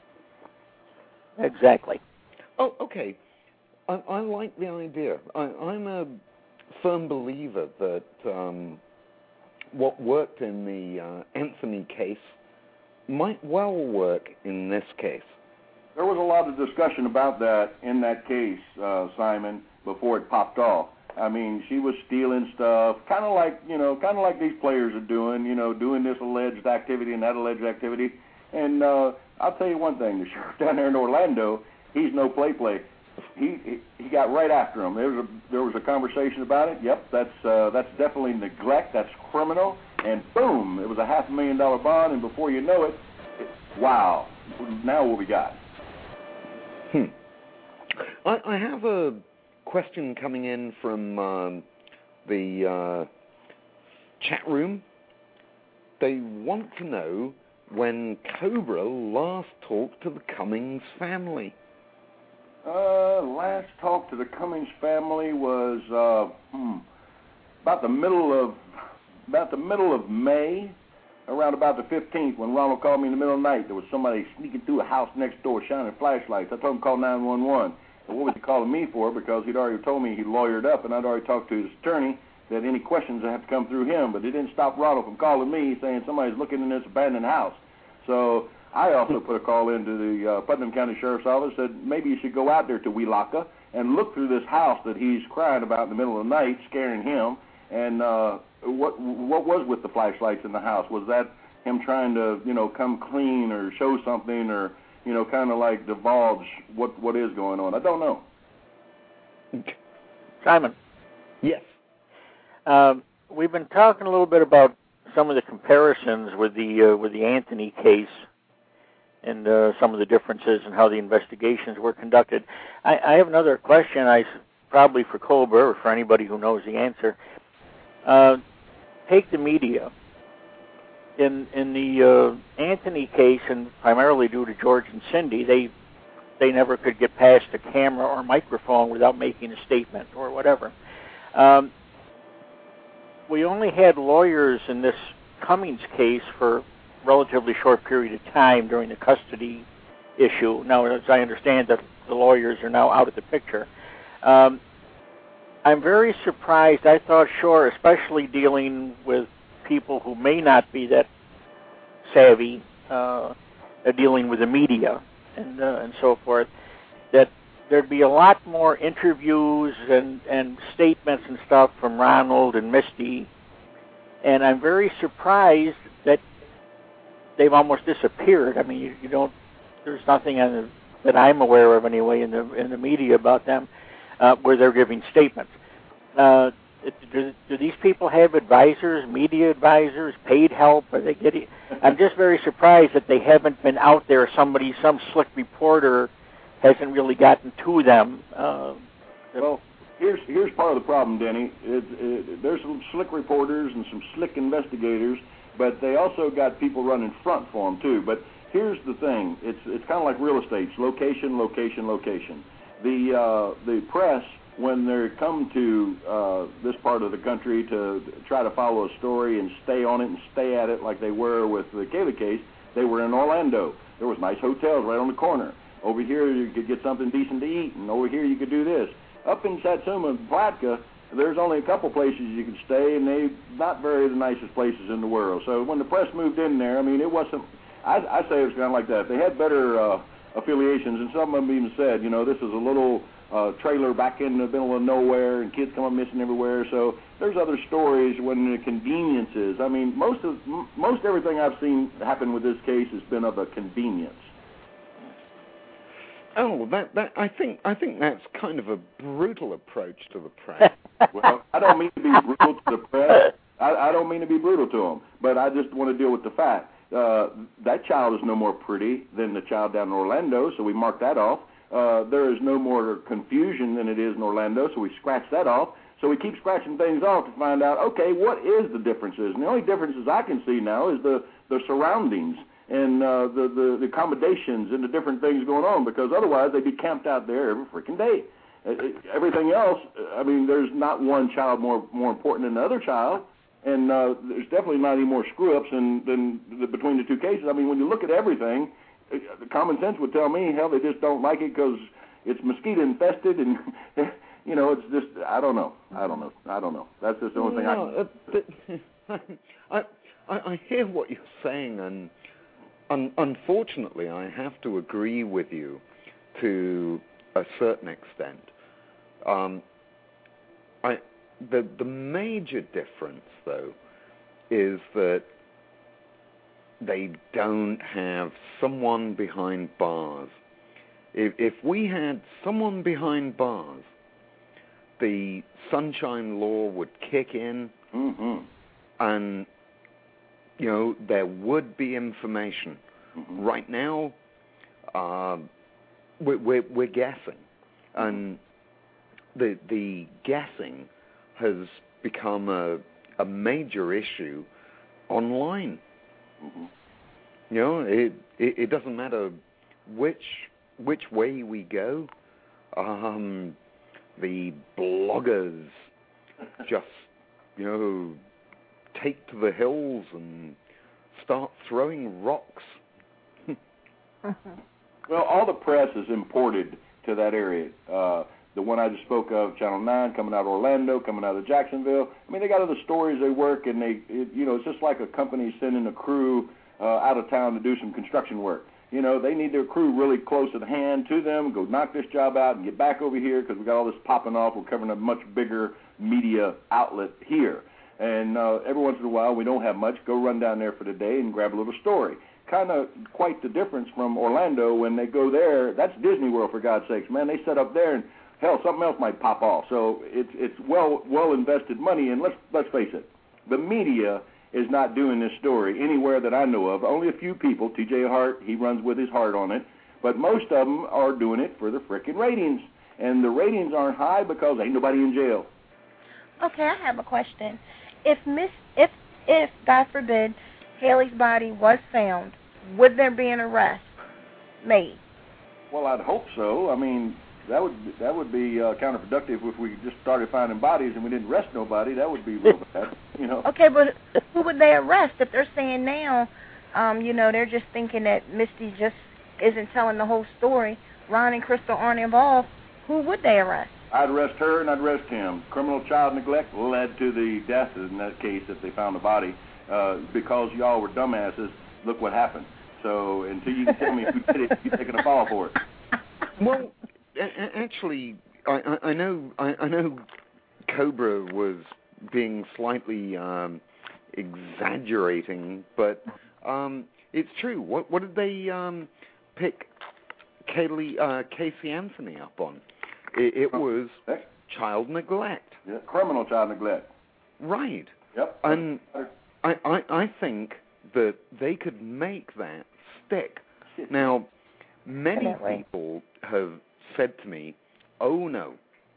Exactly. Oh, okay. I, I like the idea. I, I'm a firm believer that um, what worked in the uh, Anthony case might well work in this case. There was a lot of discussion about that in that case, uh, Simon, before it popped off. I mean, she was stealing stuff, kind of like, you know, kind of like these players are doing, you know, doing this alleged activity and that alleged activity. And uh, I'll tell you one thing, the sheriff down there in Orlando, he's no play-play. He, he he got right after him. There was a, there was a conversation about it. Yep, that's uh, that's definitely neglect. That's criminal. And boom, it was a half a million dollar bond. And before you know it, it wow, now what we got? Hmm. I, I have a question coming in from um, the uh, chat room. They want to know when Cobra last talked to the Cummings family. Uh, last talk to the Cummings family was uh, hmm, about the middle of about the middle of May, around about the fifteenth, when Ronald called me in the middle of the night. There was somebody sneaking through a house next door shining flashlights. I told him to call nine one one. And what was he calling me for? Because he'd already told me he lawyered up, and I'd already talked to his attorney that any questions would have to come through him. But it didn't stop Ronald from calling me saying somebody's looking in this abandoned house. So I also put a call into the uh, Putnam County Sheriff's Office, said maybe you should go out there to Weelaka and look through this house that he's crying about in the middle of the night, scaring him. And uh, what what was with the flashlights in the house? Was that him trying to, you know, come clean or show something or, you know, kind of like divulge what, what is going on? I don't know. Simon. Yes. Um, we've been talking a little bit about some of the comparisons with the uh, with the Anthony case and uh, some of the differences in how the investigations were conducted. I, I have another question, I probably for Cobra or for anybody who knows the answer. Uh, take the media. In in the uh, Anthony case, and primarily due to George and Cindy, they they never could get past a camera or microphone without making a statement or whatever. Um, we only had lawyers in this Cummings case for a relatively short period of time during the custody issue. Now, as I understand that the lawyers are now out of the picture. Um, I'm very surprised. I thought, sure, especially dealing with people who may not be that savvy, uh, dealing with the media and uh, and so forth, that there'd be a lot more interviews and, and statements and stuff from Ronald and Misty, and I'm very surprised that they've almost disappeared. I mean, you, you don't. There's nothing on the, that I'm aware of anyway in the in the media about them uh, where they're giving statements. Uh, Do, do these people have advisors, media advisors, paid help? Are they getting? I'm just very surprised that they haven't been out there. Somebody, some slick reporter, hasn't really gotten to them. Uh, well, here's here's part of the problem, Denny. It, it, there's some slick reporters and some slick investigators, but they also got people running front for them too. But here's the thing: it's it's kind of like real estate: it's location, location, location. The uh, the press, when they come to uh, this part of the country to try to follow a story and stay on it and stay at it like they were with the Kayla case, they were in Orlando. There was nice hotels right on the corner. Over here you could get something decent to eat, and over here you could do this. Up in Satsuma and Palatka, there's only a couple places you could stay, and they not very the nicest places in the world. So when the press moved in there, I mean, it wasn't, I, I say it was kind of like that. They had better uh, affiliations, and some of them even said, you know, this is a little Uh, trailer back in the middle of nowhere, and kids come up missing everywhere. So there's other stories when the conveniences. I mean, most of m- most everything I've seen happen with this case has been of a convenience. Oh, that that I think I think that's kind of a brutal approach to the press. Well, I don't mean to be brutal to the press. I, I don't mean to be brutal to them, but I just want to deal with the fact. Uh, that child is no more pretty than the child down in Orlando, so we mark that off. Uh, there is no more confusion than it is in Orlando, so we scratch that off. So we keep scratching things off to find out, okay, what is the differences? And the only differences I can see now is the, the surroundings and uh, the, the the accommodations and the different things going on, because otherwise they'd be camped out there every freaking day. Everything else, I mean, there's not one child more more important than the other child, and uh, there's definitely not any more screw-ups than, than the, between the two cases. I mean, when you look at everything, the common sense would tell me, hell, they just don't like it because it's mosquito infested, and you know, it's just, I don't know, I don't know, I don't know. That's just the only thing no, I. Uh, I, I I hear what you're saying, and un- unfortunately, I have to agree with you to a certain extent. Um, I the the major difference, though, is that they don't have someone behind bars. If, if we had someone behind bars, the Sunshine Law would kick in, mm-hmm. and, you know, there would be information. Mm-hmm. Right now, uh, we're, we're, we're guessing, and the the guessing has become a, a major issue online. Mm-hmm. You know, it, it it doesn't matter which which way we go. Um, the bloggers just, you know, take to the hills and start throwing rocks. Well, all the press is imported to that area. Uh, the one I just spoke of, Channel nine, coming out of Orlando, coming out of Jacksonville. I mean, they got other stories they work, and they, it, you know, it's just like a company sending a crew uh, out of town to do some construction work. You know, they need their crew really close at hand to them, go knock this job out and get back over here because we got all this popping off. We're covering a much bigger media outlet here. And uh, every once in a while, we don't have much, go run down there for the day and grab a little story. Kind of quite the difference from Orlando. When they go there, that's Disney World, for God's sakes, man. They set up there, and hell, something else might pop off. So it's it's well well invested money. And let's let's face it, the media is not doing this story anywhere that I know of. Only a few people. T J Hart, he runs with his heart on it, but most of them are doing it for the frickin' ratings, and the ratings aren't high because ain't nobody in jail. Okay, I have a question. If Miss, if if God forbid, Haley's body was found, would there be an arrest made? Well, I'd hope so. I mean, that would that would be uh, counterproductive if we just started finding bodies and we didn't arrest nobody. That would be real bad, you know. Okay, but who would they arrest if they're saying now, um, you know, they're just thinking that Misty just isn't telling the whole story. Ron and Crystal aren't involved. Who would they arrest? I'd arrest her and I'd arrest him. Criminal child neglect led to the death in that case if they found the body. Uh, because y'all were dumbasses, look what happened. So until you can tell me who did it, you're taking a fall for it. Well, a- actually, I, I, I know I, I know Cobra was being slightly um, exaggerating, but um, it's true. What what did they um, pick Kaylee, uh, Casey Anthony up on? It, it was child neglect. Yeah, criminal child neglect. Right. Yep. And I, I, I think that they could make that stick. Now, many Definitely. people have said to me, oh, no,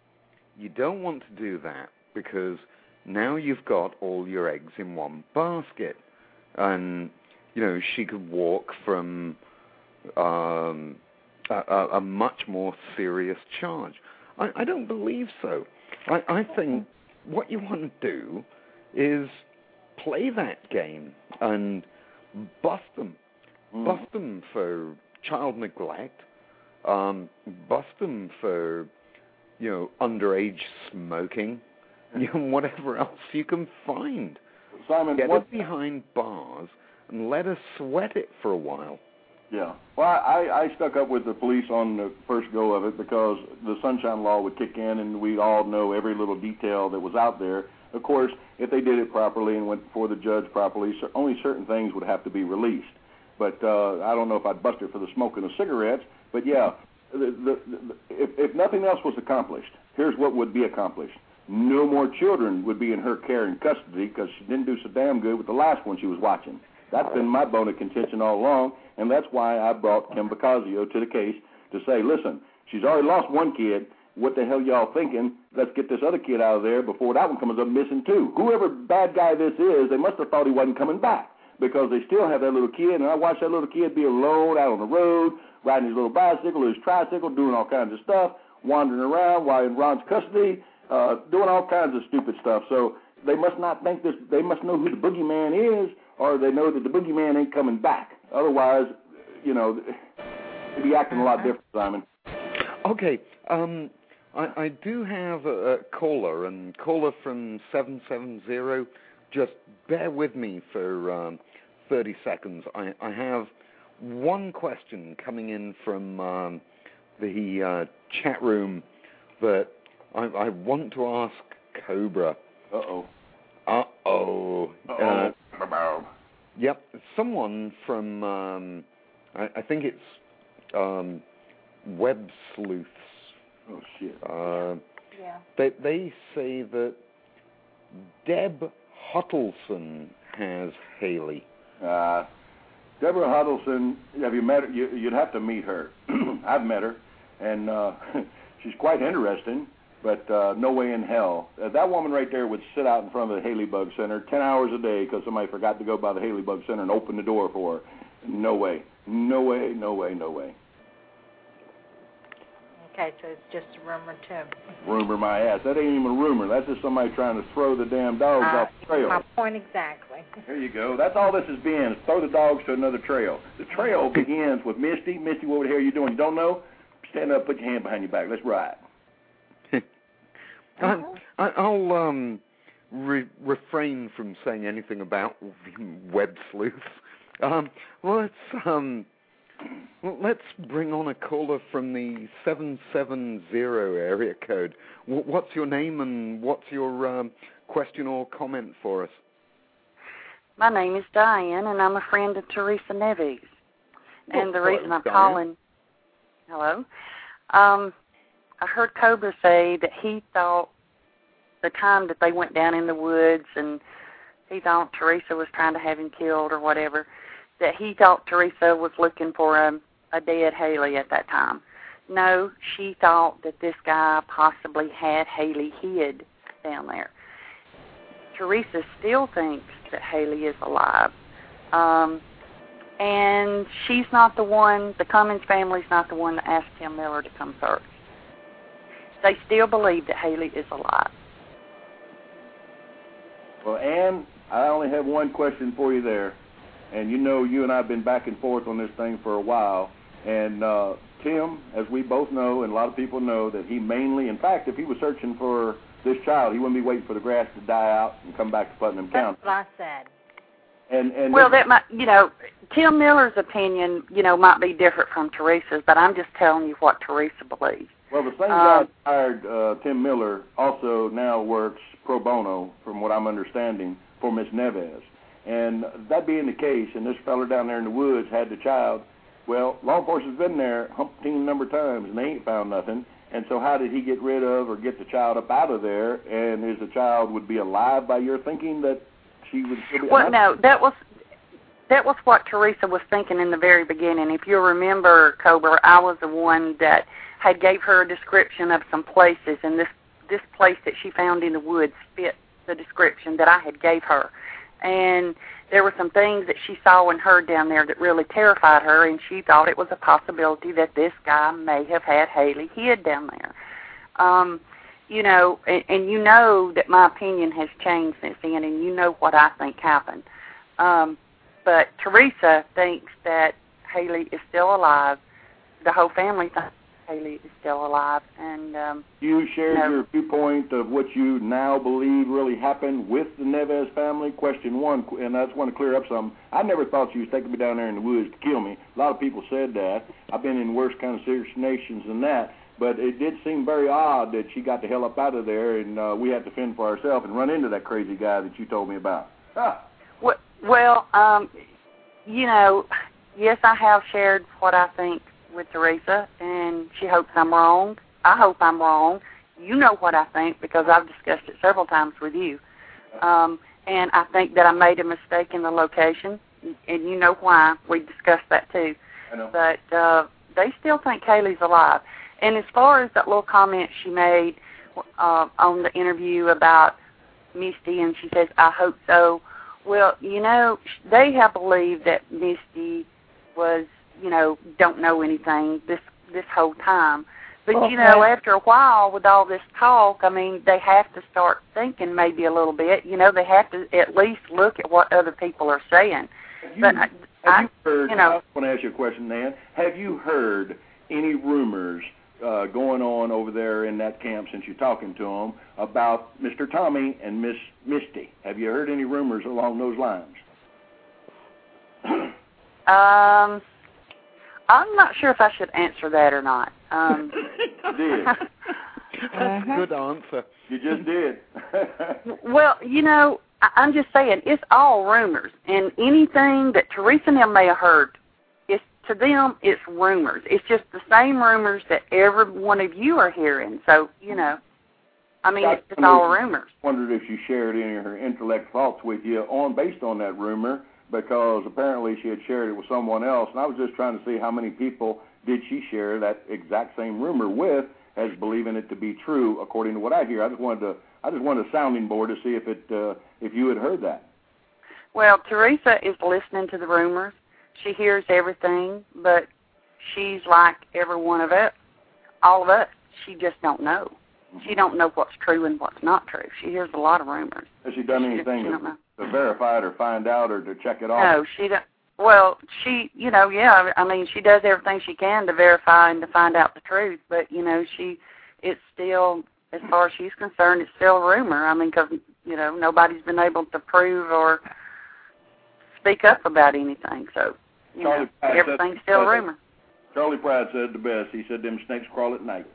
you don't want to do that because now you've got all your eggs in one basket. And, you know, she could walk from um, a, a, a much more serious charge. I, I don't believe so. I, I think what you want to do is play that game and bust them. Mm. Bust them for child neglect. Um, bust them for, you know, underage smoking, you know, whatever else you can find. Simon, Get what... us behind bars and let us sweat it for a while. Yeah. Well, I, I stuck up with the police on the first go of it because the Sunshine Law would kick in and we'd all know every little detail that was out there. Of course, if they did it properly and went before the judge properly, only certain things would have to be released. But uh, I don't know if I'd bust her for the smoking of cigarettes. But, yeah, the, the, the, if, if nothing else was accomplished, here's what would be accomplished. No more children would be in her care and custody because she didn't do so damn good with the last one she was watching. That's been my bone of contention all along, and that's why I brought Kim Bocasio to the case to say, listen, she's already lost one kid. What the hell y'all thinking? Let's get this other kid out of there before that one comes up missing too. Whoever bad guy this is, they must have thought he wasn't coming back because they still have that little kid, and I watch that little kid be alone out on the road, riding his little bicycle or his tricycle, doing all kinds of stuff, wandering around while in Ron's custody, uh, doing all kinds of stupid stuff. So they must not think this. They must know who the boogeyman is, or they know that the boogeyman ain't coming back. Otherwise, you know, they'd be acting a lot different, Simon. Okay, um, I, I do have a, a caller, and caller from seven seven zero, just bear with me for um, thirty seconds. I, I have one question coming in from um, the uh, chat room that I, I want to ask Cobra. Uh-oh. Uh-oh. Uh-oh. Uh, yep, someone from, um, I, I think it's um, Web Sleuths. Oh, shit. Uh, yeah. They, they say that Deb Huddleston has Haley. Uh, Deborah Huddleston, have you met her? You, you'd have to meet her. I've met her, and uh, she's quite interesting, but uh, no way in hell. Uh, that woman right there would sit out in front of the Haley Bug Center ten hours a day because somebody forgot to go by the Haley Bug Center and open the door for her. No way. No way, no way, no way. Okay, so it's just a rumor, too. Rumor my ass. That ain't even a rumor. That's just somebody trying to throw the damn dogs uh, off the trail. My point exactly. There you go. That's all this has been, is throw the dogs to another trail. The trail begins with Misty. Misty, what the hell are you doing? You don't know? Stand up, put your hand behind your back. Let's ride. I, I, I'll um, re- refrain from saying anything about web sleuths. Um, let's um, well, let's bring on a caller from the seven seven zero area code. W- what's your name and what's your um, question or comment for us? My name is Diane, and I'm a friend of Teresa Neves. And oh, the hello, reason I'm Diane. calling, hello, um, I heard Cobra say that he thought the time that they went down in the woods and he thought Teresa was trying to have him killed or whatever, that he thought Teresa was looking for a, a dead Haley at that time. No, she thought that this guy possibly had Haley hid down there. Teresa still thinks that Haley is alive. Um, and she's not the one, the Cummins family's not the one that asked Tim Miller to come search. They still believe that Haley is alive. Well, Ann, I only have one question for you there. And you know you and I have been back and forth on this thing for a while. And uh, Tim, as we both know, and a lot of people know, that he mainly, in fact, if he was searching for this child, he wouldn't be waiting for the grass to die out and come back to Putnam County. That's what I said. And, and well, that might, you know, Tim Miller's opinion, you know, might be different from Teresa's, but I'm just telling you what Teresa believes. Well, the same um, guy that hired uh, Tim Miller also now works pro bono, from what I'm understanding, for Miss Neves. And that being the case, and this fella down there in the woods had the child, well, law enforcement's been there umpteen number of times, and they ain't found nothing. And so how did he get rid of or get the child up out of there? And is the child would be alive by your thinking that she would still be Well, alive? no, that was that was what Teresa was thinking in the very beginning. If you remember, Cobra, I was the one that had gave her a description of some places, and this, this place that she found in the woods fit the description that I had gave her. And there were some things that she saw and heard down there that really terrified her, and she thought it was a possibility that this guy may have had Haley hid down there. Um, you know, and, and you know that my opinion has changed since then, and you know what I think happened. Um, but Teresa thinks that Haley is still alive. The whole family thinks Haley is still alive. And um, you shared you know, your viewpoint of what you now believe really happened with the Neves family. Question one, and I just want to clear up something. I never thought she was taking me down there in the woods to kill me. A lot of people said that. I've been in worse kind of situations than that. But it did seem very odd that she got the hell up out of there, and uh, we had to fend for ourselves and run into that crazy guy that you told me about. Ah. Well, um, you know, yes, I have shared what I think with Teresa, and she hopes I'm wrong. I hope I'm wrong. You know what I think because I've discussed it several times with you. Um, and I think that I made a mistake in the location, and you know why. We discussed that too. I know. But uh, they still think Kaylee's alive. And as far as that little comment she made uh, on the interview about Misty, and she says, I hope so, Well, you know, they have believed that Misty was, you know, don't know anything this this whole time. But, okay. you know, after a while with all this talk, I mean, they have to start thinking maybe a little bit. You know, they have to at least look at what other people are saying. Have you, but have I, you heard, you know, I want to ask you a question, Nan. Have you heard any rumors uh, going on over there in that camp since you're talking to them about Mister Tommy and Miss Misty? Have you heard any rumors along those lines? um, I'm not sure if I should answer that or not. Um, you did. That's a good answer. You just did. Well, you know, I, I'm just saying, it's all rumors. And anything that Teresa and them may have heard, it's, to them, it's rumors. It's just the same rumors that every one of you are hearing. So, you know, I mean, it's just all rumors. I wondered if she shared any of her intellect thoughts with you on based on that rumor, because apparently she had shared it with someone else. And I was just trying to see how many people did she share that exact same rumor with, as believing it to be true, according to what I hear. I just wanted to, I just wanted a sounding board to see if it, uh, if you had heard that. Well, Teresa is listening to the rumors. She hears everything, but she's like every one of us, all of us. She just don't know. Mm-hmm. She don't know what's true and what's not true. She hears a lot of rumors. Has she done she anything just, to, to verify it or find out or to check it off? No, she don't. Well, she, you know, yeah, I mean, she does everything she can to verify and to find out the truth, but, you know, she, it's still, as far as she's concerned, it's still a rumor. I mean, because, you know, nobody's been able to prove or speak up about anything, so, you Charlie know, everything's still a rumor. Charlie Pride said the best. He said them snakes crawl at night.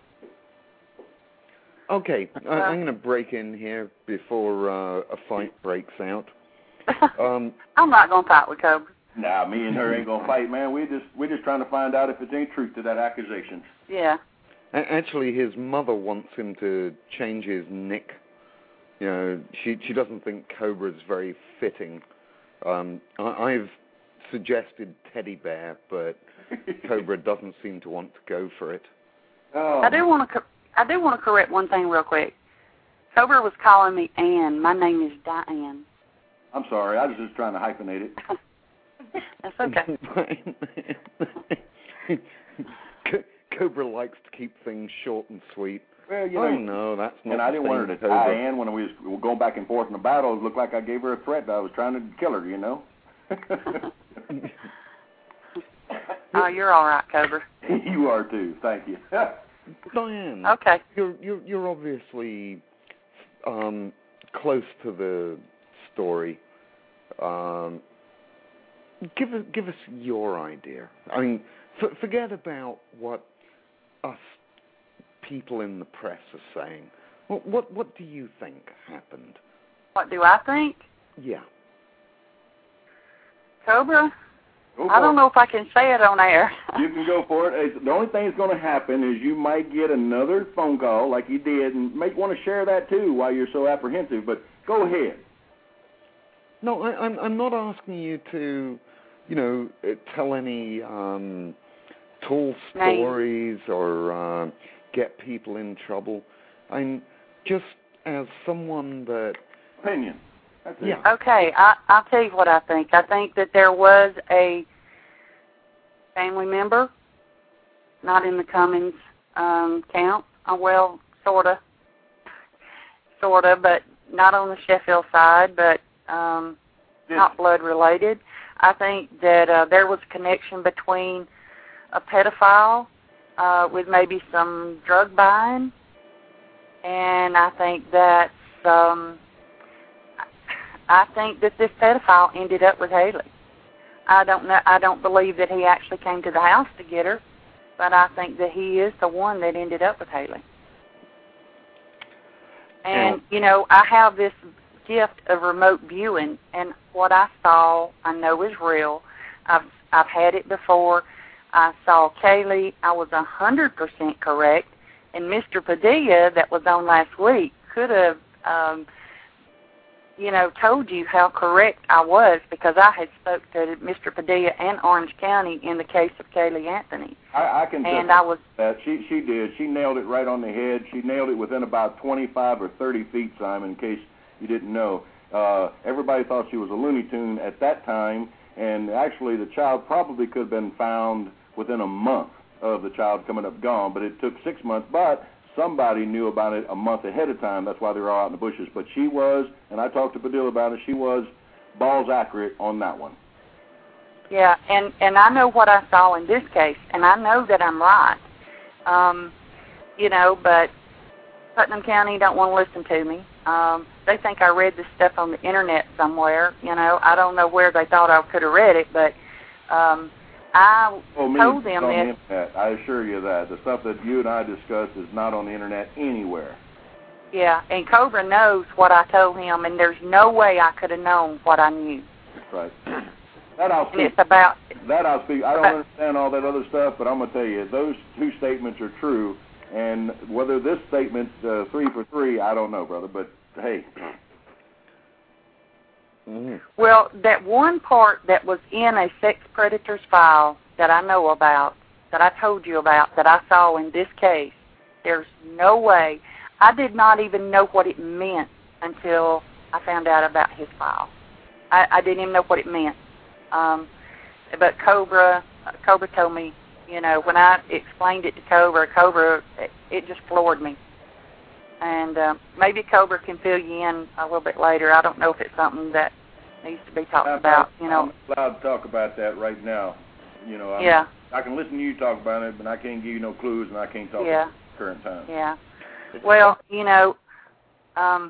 Okay, uh, I'm going to break in here before uh, a fight breaks out. Um, I'm not going to fight with Cobra. Nah, me and her ain't gonna fight, man. We just we're just trying to find out if it's any truth to that accusation. Yeah. Actually, his mother wants him to change his nick. You know, she she doesn't think Cobra's very fitting. Um, I, I've suggested teddy bear, but Cobra doesn't seem to want to go for it. Oh. I do want to I do want to correct one thing real quick. Cobra was calling me Ann. My name is Diane. I'm sorry. I was just trying to hyphenate it. That's okay. Cobra likes to keep things short and sweet. Well, you oh, know, no, that's not and I didn't want her to tie in when we was going back and forth in the battle. It looked like I gave her a threat. I was trying to kill her, you know. Oh, you're all right, Cobra. You are too. Thank you. Diane. Okay. You're you're you're obviously um, close to the story. Um, give us give us your idea. I mean, f- forget about what us people in the press are saying. What what what do you think happened? What do I think? Yeah. Cobra? I don't know if I can say it on air. You can go for it. The only thing that's going to happen is you might get another phone call like you did, and might want to share that too while you're so apprehensive. But go ahead. No, I, I'm I'm not asking you to, you know, tell any um, tall stories or uh, get people in trouble. I'm just as someone that opinion. That's it. Yeah. Okay, I, I'll tell you what I think. I think that there was a family member, not in the Cummings um, camp. Uh, well, sort of, sort of, but not on the Sheffield side, but um, yes. not blood related. I think that uh, there was a connection between a pedophile uh, with maybe some drug buying, and I think that um, I think that this pedophile ended up with Haley. I don't know. I don't believe that he actually came to the house to get her, but I think that he is the one that ended up with Haley. And, you know, I have this gift of remote viewing, and what I saw I know is real. I've, I've had it before. I saw Kaylee. I was one hundred percent correct, and Mister Padilla that was on last week could have, um, you know, told you how correct I was because I had spoke to Mister Padilla and Orange County in the case of Kaylee Anthony. I, I can and I was that she she did. She nailed it right on the head. She nailed it within about twenty-five or thirty feet, Simon, in case you didn't know. Uh, everybody thought she was a Looney Tune at that time, and actually the child probably could have been found within a month of the child coming up gone, but it took six months. But somebody knew about it a month ahead of time. That's why they were all out in the bushes. But she was, and I talked to Padilla about it, she was balls accurate on that one. Yeah, and, and I know what I saw in this case, and I know that I'm right. Um, you know, but Putnam County don't want to listen to me. Um, they think I read this stuff on the Internet somewhere. You know, I don't know where they thought I could have read it, but um, I oh, me, told them on this. The Internet. I assure you that. The stuff that you and I discussed is not on the Internet anywhere. Yeah, and Cobra knows what I told him, and there's no way I could have known what I knew. That's right. That I'll speak. And it's about... That I'll speak. I don't understand all that other stuff, but I'm going to tell you, those two statements are true. And whether this statement's uh, three for three, I don't know, brother. But, hey. Mm-hmm. Well, that one part that was in a sex predator's file that I know about, that I told you about, that I saw in this case, there's no way. I did not even know what it meant until I found out about his file. I, I didn't even know what it meant. Um, but Cobra, Cobra told me, you know, when I explained it to Cobra, Cobra, it, it just floored me. And uh, maybe Cobra can fill you in a little bit later. I don't know if it's something that needs to be talked I'm, about. You know, I'm allowed to talk about that right now. You know, I'm, yeah. I can listen to you talk about it, but I can't give you no clues, and I can't talk yeah. at the current time. Yeah. Well, you know, um,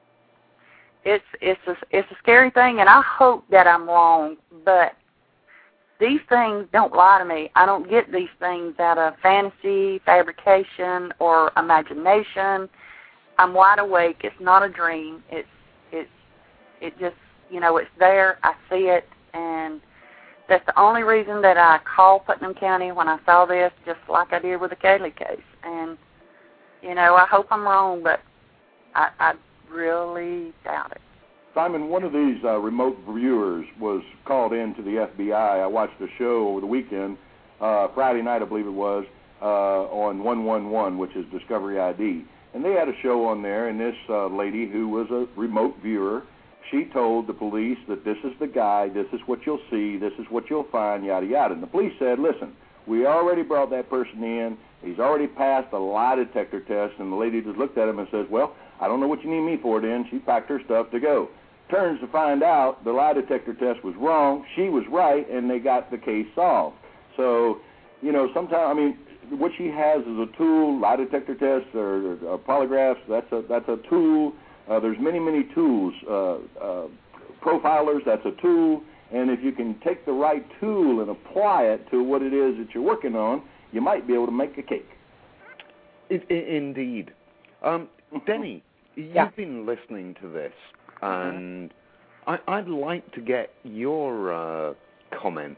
it's it's a, it's a scary thing, and I hope that I'm wrong, but these things don't lie to me. I don't get these things out of fantasy, fabrication, or imagination. I'm wide awake. It's not a dream. It's it's it just, you know, it's there. I see it, and that's the only reason that I called Putnam County when I saw this, just like I did with the Kaylee case. And, you know, I hope I'm wrong, but I, I really doubt it. Simon, one of these uh, remote viewers was called in to the F B I. I watched a show over the weekend, uh, Friday night I believe it was, uh, on one one one, which is Discovery I D. And they had a show on there, and this uh, lady who was a remote viewer, she told the police that this is the guy, this is what you'll see, this is what you'll find, yada, yada. And the police said, listen, we already brought that person in. He's already passed a lie detector test. And the lady just looked at him and says, well, I don't know what you need me for then. She packed her stuff to go. Turns to find out the lie detector test was wrong. She was right, and they got the case solved. So, you know, sometimes, I mean, what she has is a tool, lie detector tests or, or polygraphs. That's a that's a tool. Uh, there's many, many tools. Uh, uh, profilers, that's a tool. And if you can take the right tool and apply it to what it is that you're working on, you might be able to make a cake. It, it, indeed. Um, Denny, yeah. you've been listening to this, and I, I'd like to get your uh, comments.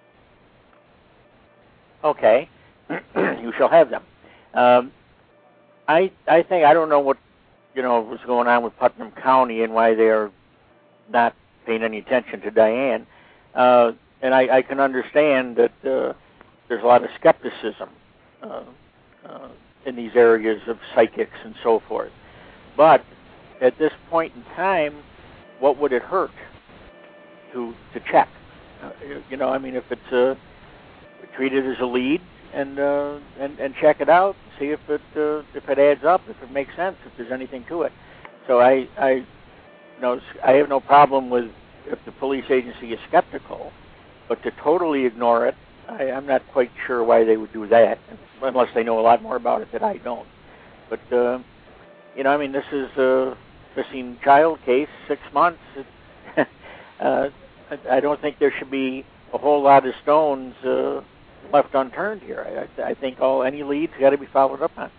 Okay. You shall have them. Um, I I think, I don't know what, you know, what's going on with Putnam County and why they're not paying any attention to Diane. Uh, and I, I can understand that uh, there's a lot of skepticism uh, uh, in these areas of psychics and so forth. But at this point in time, what would it hurt to to check? Uh, you know, I mean, if it's uh, treated as a lead, and uh, and and check it out, see if it uh, if it adds up, if it makes sense, if there's anything to it. So I I you know I have no problem with if the police agency is skeptical, but to totally ignore it, I, I'm not quite sure why they would do that, unless they know a lot more about it that I don't. But uh, you know, I mean, this is a missing child case, six months. It, uh, I, I don't think there should be a whole lot of stones Uh, left unturned here. I, I think all any leads got to be followed up on.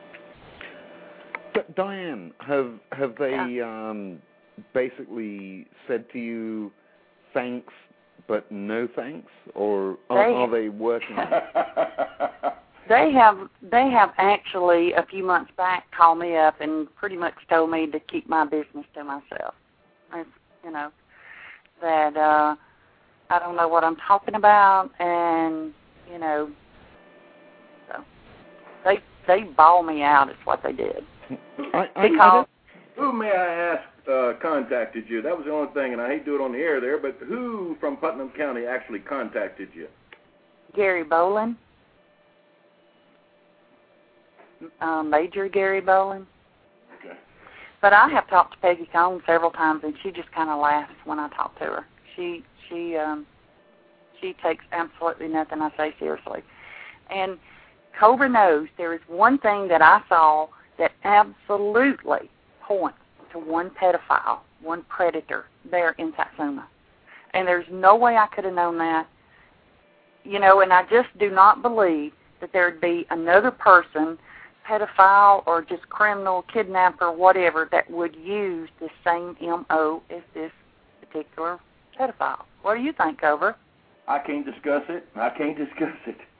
D- Diane, have have they Yeah. um, basically said to you, thanks, but no thanks, or are They- are they working on it? They have they have actually a few months back called me up and pretty much told me to keep my business to myself. It's, you know, that uh, I don't know what I'm talking about, and you know, so they they ball me out. Is what they did. I, I, Because Who, may I ask, uh, contacted you? That was the only thing, and I hate to do it on the air there, but who from Putnam County actually contacted you? Gary Bolin. Uh, Major Gary Bolin. Okay. But I have talked to Peggy Cone several times, and she just kind of laughs when I talk to her. She she um, she takes absolutely nothing I say seriously. And Cobra knows there is one thing that I saw that absolutely points to one pedophile, one predator there in Satsuma. And there's no way I could have known that. You know, and I just do not believe that there would be another person, pedophile or just criminal, kidnapper, whatever, that would use the same M O as this particular pedophile. What do you think, Cobra? I can't discuss it. I can't discuss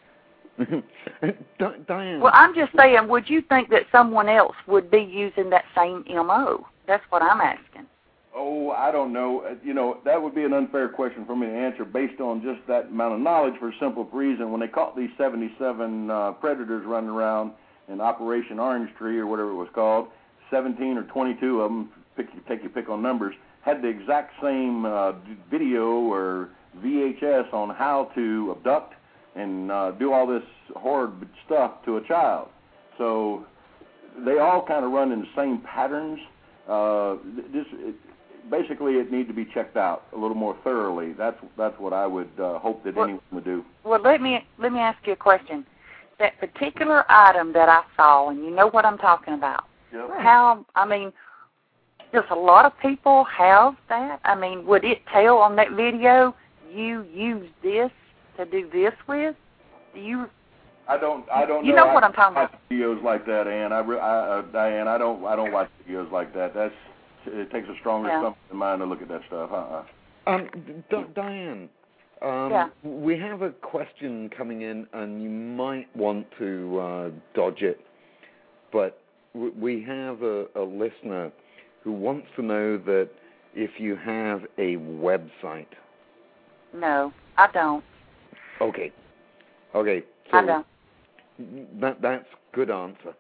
it. Diane. Well, I'm just saying, would you think that someone else would be using that same M O? That's what I'm asking. Oh, I don't know. You know, that would be an unfair question for me to answer based on just that amount of knowledge for a simple reason. When they caught these seventy-seven uh, predators running around in Operation Orange Tree or whatever it was called, seventeen or twenty-two of them, pick, take your pick on numbers, had the exact same uh, video or V H S on how to abduct and uh, do all this horrid stuff to a child. So they all kind of run in the same patterns. Uh, this, it, basically, it needs to be checked out a little more thoroughly. That's that's what I would uh, hope that well, anyone would do. Well, let me let me ask you a question. That particular item that I saw, and you know what I'm talking about. Yep. How, I mean, does a lot of people have that? I mean, would it tell on that video, you use this to do this with? Do you? I don't. I don't. You know, know what I, I'm talking I about. Videos like that, Ann. I, I, uh, Diane. I don't. I don't watch videos like that. That's. It takes a stronger yeah. stomach than mine to look at that stuff. Uh-uh. Um, D- Diane. Um, yeah. We have a question coming in, and you might want to uh, dodge it, but w- we have a, a listener who wants to know that if you have a website. No, I don't. Okay. Okay. So I don't. That that's good answer.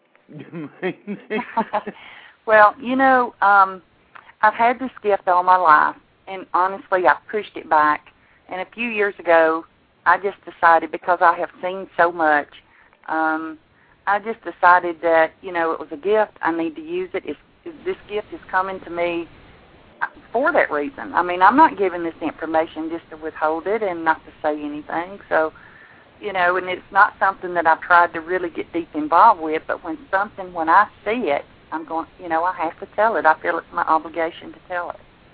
Well, you know, um, I've had this gift all my life, and honestly, I've pushed it back. And a few years ago, I just decided, because I have seen so much, um, I just decided that, you know, it was a gift. I need to use it. It's, this gift is coming to me for that reason. I mean, I'm not giving this information just to withhold it and not to say anything. So, you know, and it's not something that I've tried to really get deep involved with, but when something, when I see it, I'm going, you know, I have to tell it. I feel it's my obligation to tell it.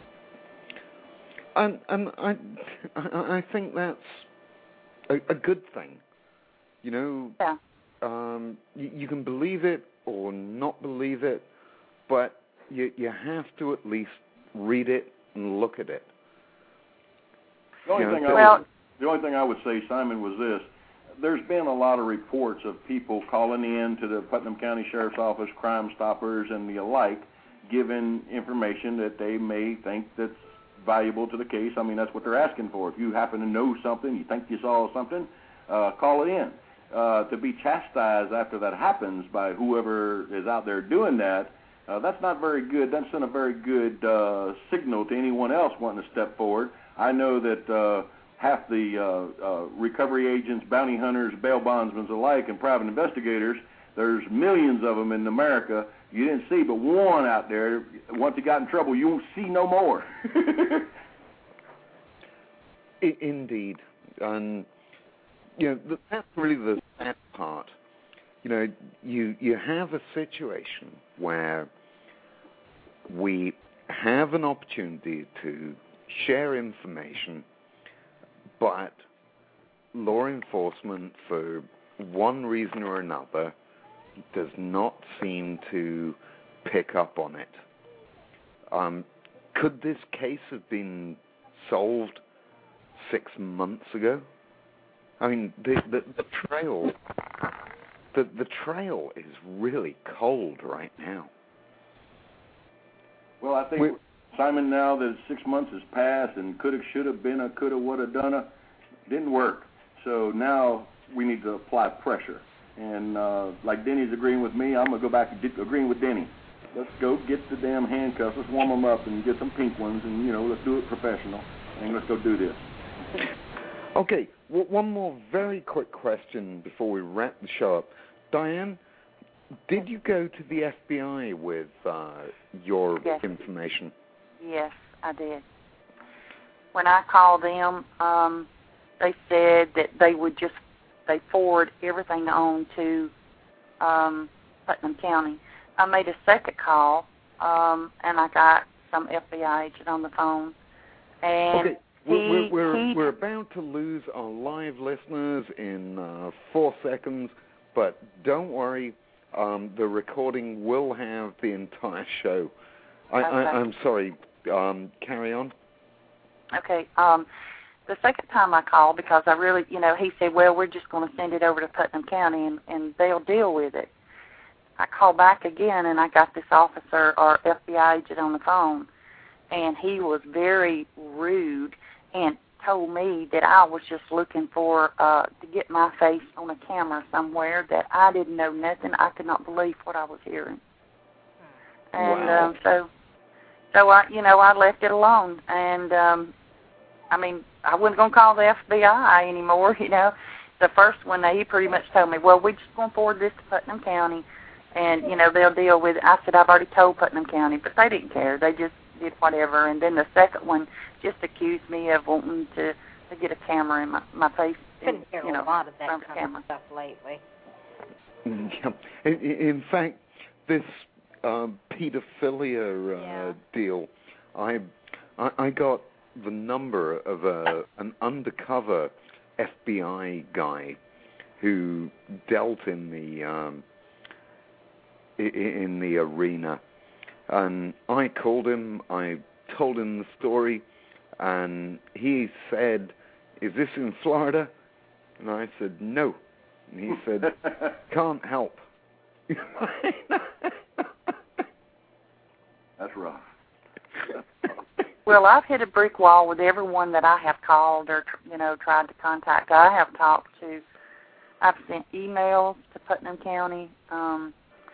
And, and I, I think that's a, a good thing. You know, yeah. um, you, you can believe it or not believe it, but you, you have to at least read it and look at it. The only, you know, thing, I well, would, the only thing I would say, Simon, was this. There's been a lot of reports of people calling in to the Putnam County Sheriff's Office, Crime Stoppers, and the alike, giving information that they may think that's valuable to the case. I mean, that's what they're asking for. If you happen to know something, you think you saw something, uh, call it in. Uh, to be chastised after that happens by whoever is out there doing that, uh, that's not very good. That's not a very good uh, signal to anyone else wanting to step forward. I know that uh, half the uh, uh, recovery agents, bounty hunters, bail bondsmen alike, and private investigators, there's millions of them in America. You didn't see but one out there. Once he got in trouble, you won't see no more. Indeed. And, you know, that's really the sad part. You know, you, you have a situation where we have an opportunity to share information, but law enforcement, for one reason or another, does not seem to pick up on it. Um, could this case have been solved six months ago? I mean, the the, the trail, the the trail is really cold right now. Well, I think, We're, Simon, now that six months has passed and coulda, shoulda, been, coulda, woulda, done, didn't work. So now we need to apply pressure. And uh, like Denny's agreeing with me, I'm going to go back and agreeing with Denny. let's go get the damn handcuffs. Let's warm them up and get some pink ones, and you know, let's do it professional, and let's go do this. Okay, w- one more very quick question before we wrap the show up. Diane, did you go to the F B I with uh, your yes. information? Yes, I did. When I called them, um, they said that they would just they forward everything on to um, Putnam County. I made a second call, um, and I got some F B I agent on the phone. And okay, he, we're we're, he, we're about to lose our live listeners in uh, four seconds, but don't worry, um, the recording will have the entire show. I, okay. I, I'm sorry. Um, carry on. Okay. Um, the second time I called, because I really, you know, he said, well, we're just going to send it over to Putnam County, and, and they'll deal with it. I called back again, and I got this officer or F B I agent on the phone, and he was very rude and told me that I was just looking for uh, to get my face on a camera somewhere, that I didn't know nothing. I could not believe what I was hearing. And wow. um, so, so I, you know, I left it alone. And um, I mean, I wasn't going to call the F B I anymore. You know, the first one, he pretty much told me, well, we're just going to forward this to Putnam County, and you know, they'll deal with it. I said, I've already told Putnam County, but they didn't care. They just did whatever. And then the second one just accused me of wanting to, to get a camera in my, my face. Been you hearing know, a lot of that from kind camera. of stuff lately. Yeah. In, in fact, this um, pedophilia uh, Yeah. deal, I, I I got the number of a, an undercover F B I guy who dealt in the um, in the arena, and I called him. I told him the story, and he said, "Is this in Florida?" And I said, "No." And he said, "Can't help." That's rough. Well, I've hit a brick wall with everyone that I have called or, you know, tried to contact. I have talked to, I've sent emails to Putnam County. Um,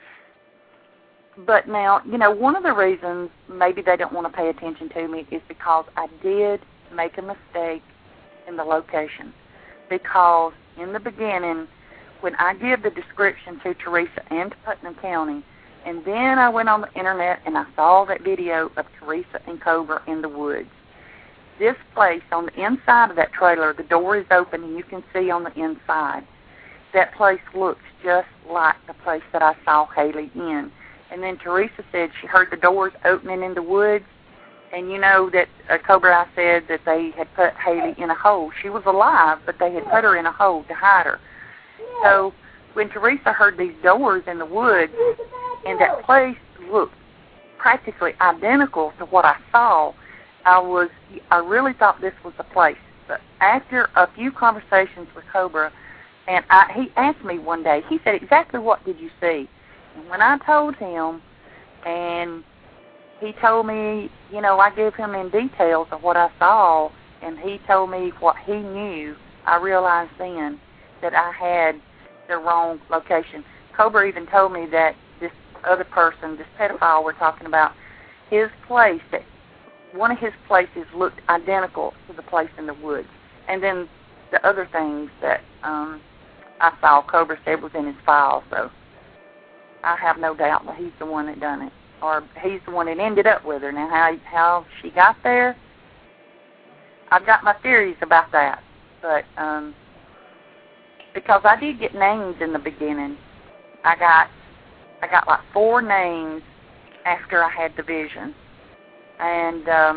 but now, you know, one of the reasons maybe they don't want to pay attention to me is because I did make a mistake in the location. Because in the beginning, when I give the description to Teresa and to Putnam County, and then I went on the internet and I saw that video of Teresa and Cobra in the woods. This place, on the inside of that trailer, the door is open and you can see on the inside. That place looks just like the place that I saw Haley in. And then Teresa said she heard the doors opening in the woods. And you know that uh, Cobra I said that they had put Haley in a hole. She was alive, but they had put her in a hole to hide her. So when Teresa heard these doors in the woods, and that place looked practically identical to what I saw, I was I really thought this was the place. But after a few conversations with Cobra, and I, he asked me one day, he said, exactly what did you see? And when I told him, and he told me, you know, I gave him in details of what I saw, and he told me what he knew, I realized then that I had the wrong location. Cobra even told me that this other person, this pedophile we're talking about, his place, that one of his places looked identical to the place in the woods. And then the other things that um, I saw, Cobra said was in his file. So I have no doubt that he's the one that done it, or he's the one that ended up with her. Now, how how she got there, I've got my theories about that. But um, because I did get names in the beginning, I got I got like four names after I had the vision, and um,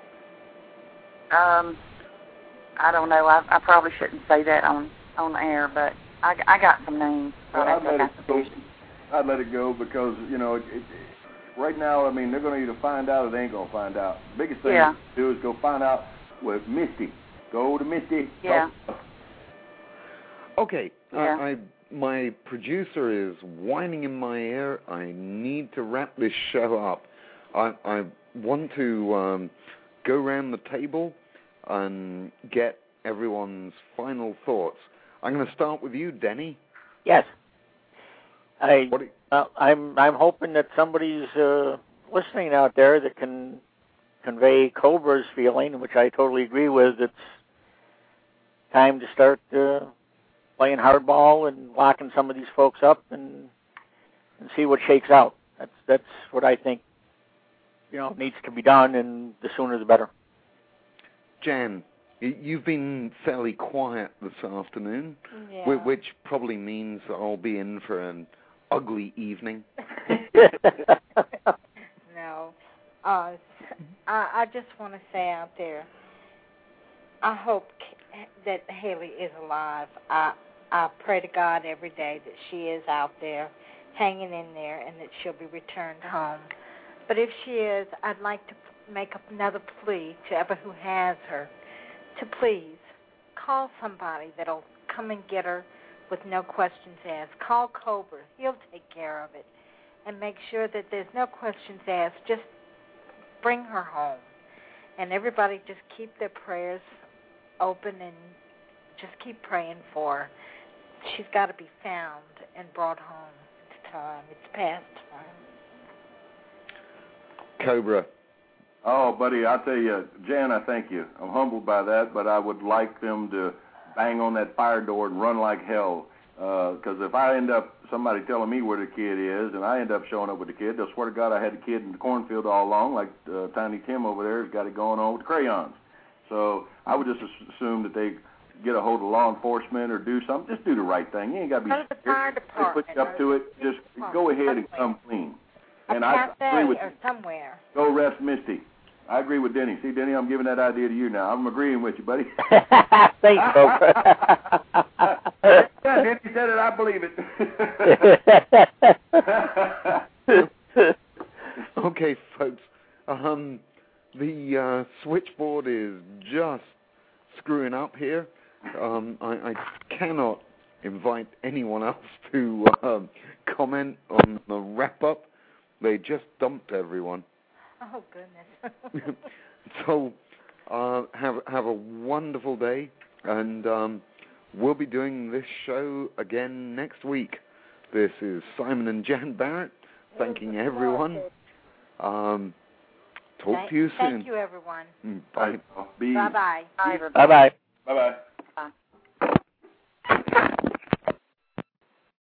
um, I don't know. I, I probably shouldn't say that on on the air, but I, I got some names right well, after I got the go. vision. I'd let it go because you know, it, it, right now, I mean, they're going to either find out or they ain't going to find out. The biggest thing Yeah. to do is go find out with Misty. Go to Misty. Yeah. Okay. Yeah. I, I my producer is whining in my ear. I need to wrap this show up. I, I want to um, go around the table and get everyone's final thoughts. I'm going to start with you, Denny. Yes. I, What do you, uh, I'm I'm hoping that somebody's uh, listening out there that can convey Cobra's feeling, which I totally agree with. It's time to start uh, playing hardball and locking some of these folks up and and see what shakes out. That's that's what I think, you know, needs to be done, and the sooner the better. Jan, you've been fairly quiet this afternoon, Yeah. which probably means that I'll be in for an ugly evening. No. Uh, I, I just want to say out there, I hope that Haley is alive. I, I pray to God every day that she is out there, hanging in there, and that she'll be returned home. But if she is, I'd like to make another plea to everyone who has her to please call somebody that'll come and get her with no questions asked. Call Cobra. He'll take care of it. And make sure that there's no questions asked. Just bring her home. And everybody just keep their prayers open and just keep praying for her. She's got to be found and brought home. It's time. It's past time. Cobra. Oh, buddy, I'll tell you, Jan, I thank you. I'm humbled by that, but I would like them to bang on that fire door and run like hell. Because uh, if I end up, somebody telling me where the kid is, and I end up showing up with the kid, they'll swear to God I had the kid in the cornfield all along, like uh, Tiny Tim over there has got it going on with the crayons. So I would just assume that they get a hold of law enforcement or do something. Just do the right thing. You ain't got to be Go to the fire They department. put you up to it. Just go ahead and come clean. A And I cafe agree with or somewhere. Go arrest Misty. I agree with Denny. See, Denny, I'm giving that idea to you now. I'm agreeing with you, buddy. Thanks, Cobra. Yeah, Denny said it. I believe it. Okay, folks. Um, the uh, switchboard is just screwing up here. Um, I, I cannot invite anyone else to um, comment on the wrap-up. They just dumped everyone. Oh, goodness. So uh, have have a wonderful day, and um, we'll be doing this show again next week. This is Simon and Jan Barrett thanking everyone. Um, talk thank, to you soon. Thank you, everyone. Bye. Be Bye-bye. Bye, Bye-bye. Bye-bye.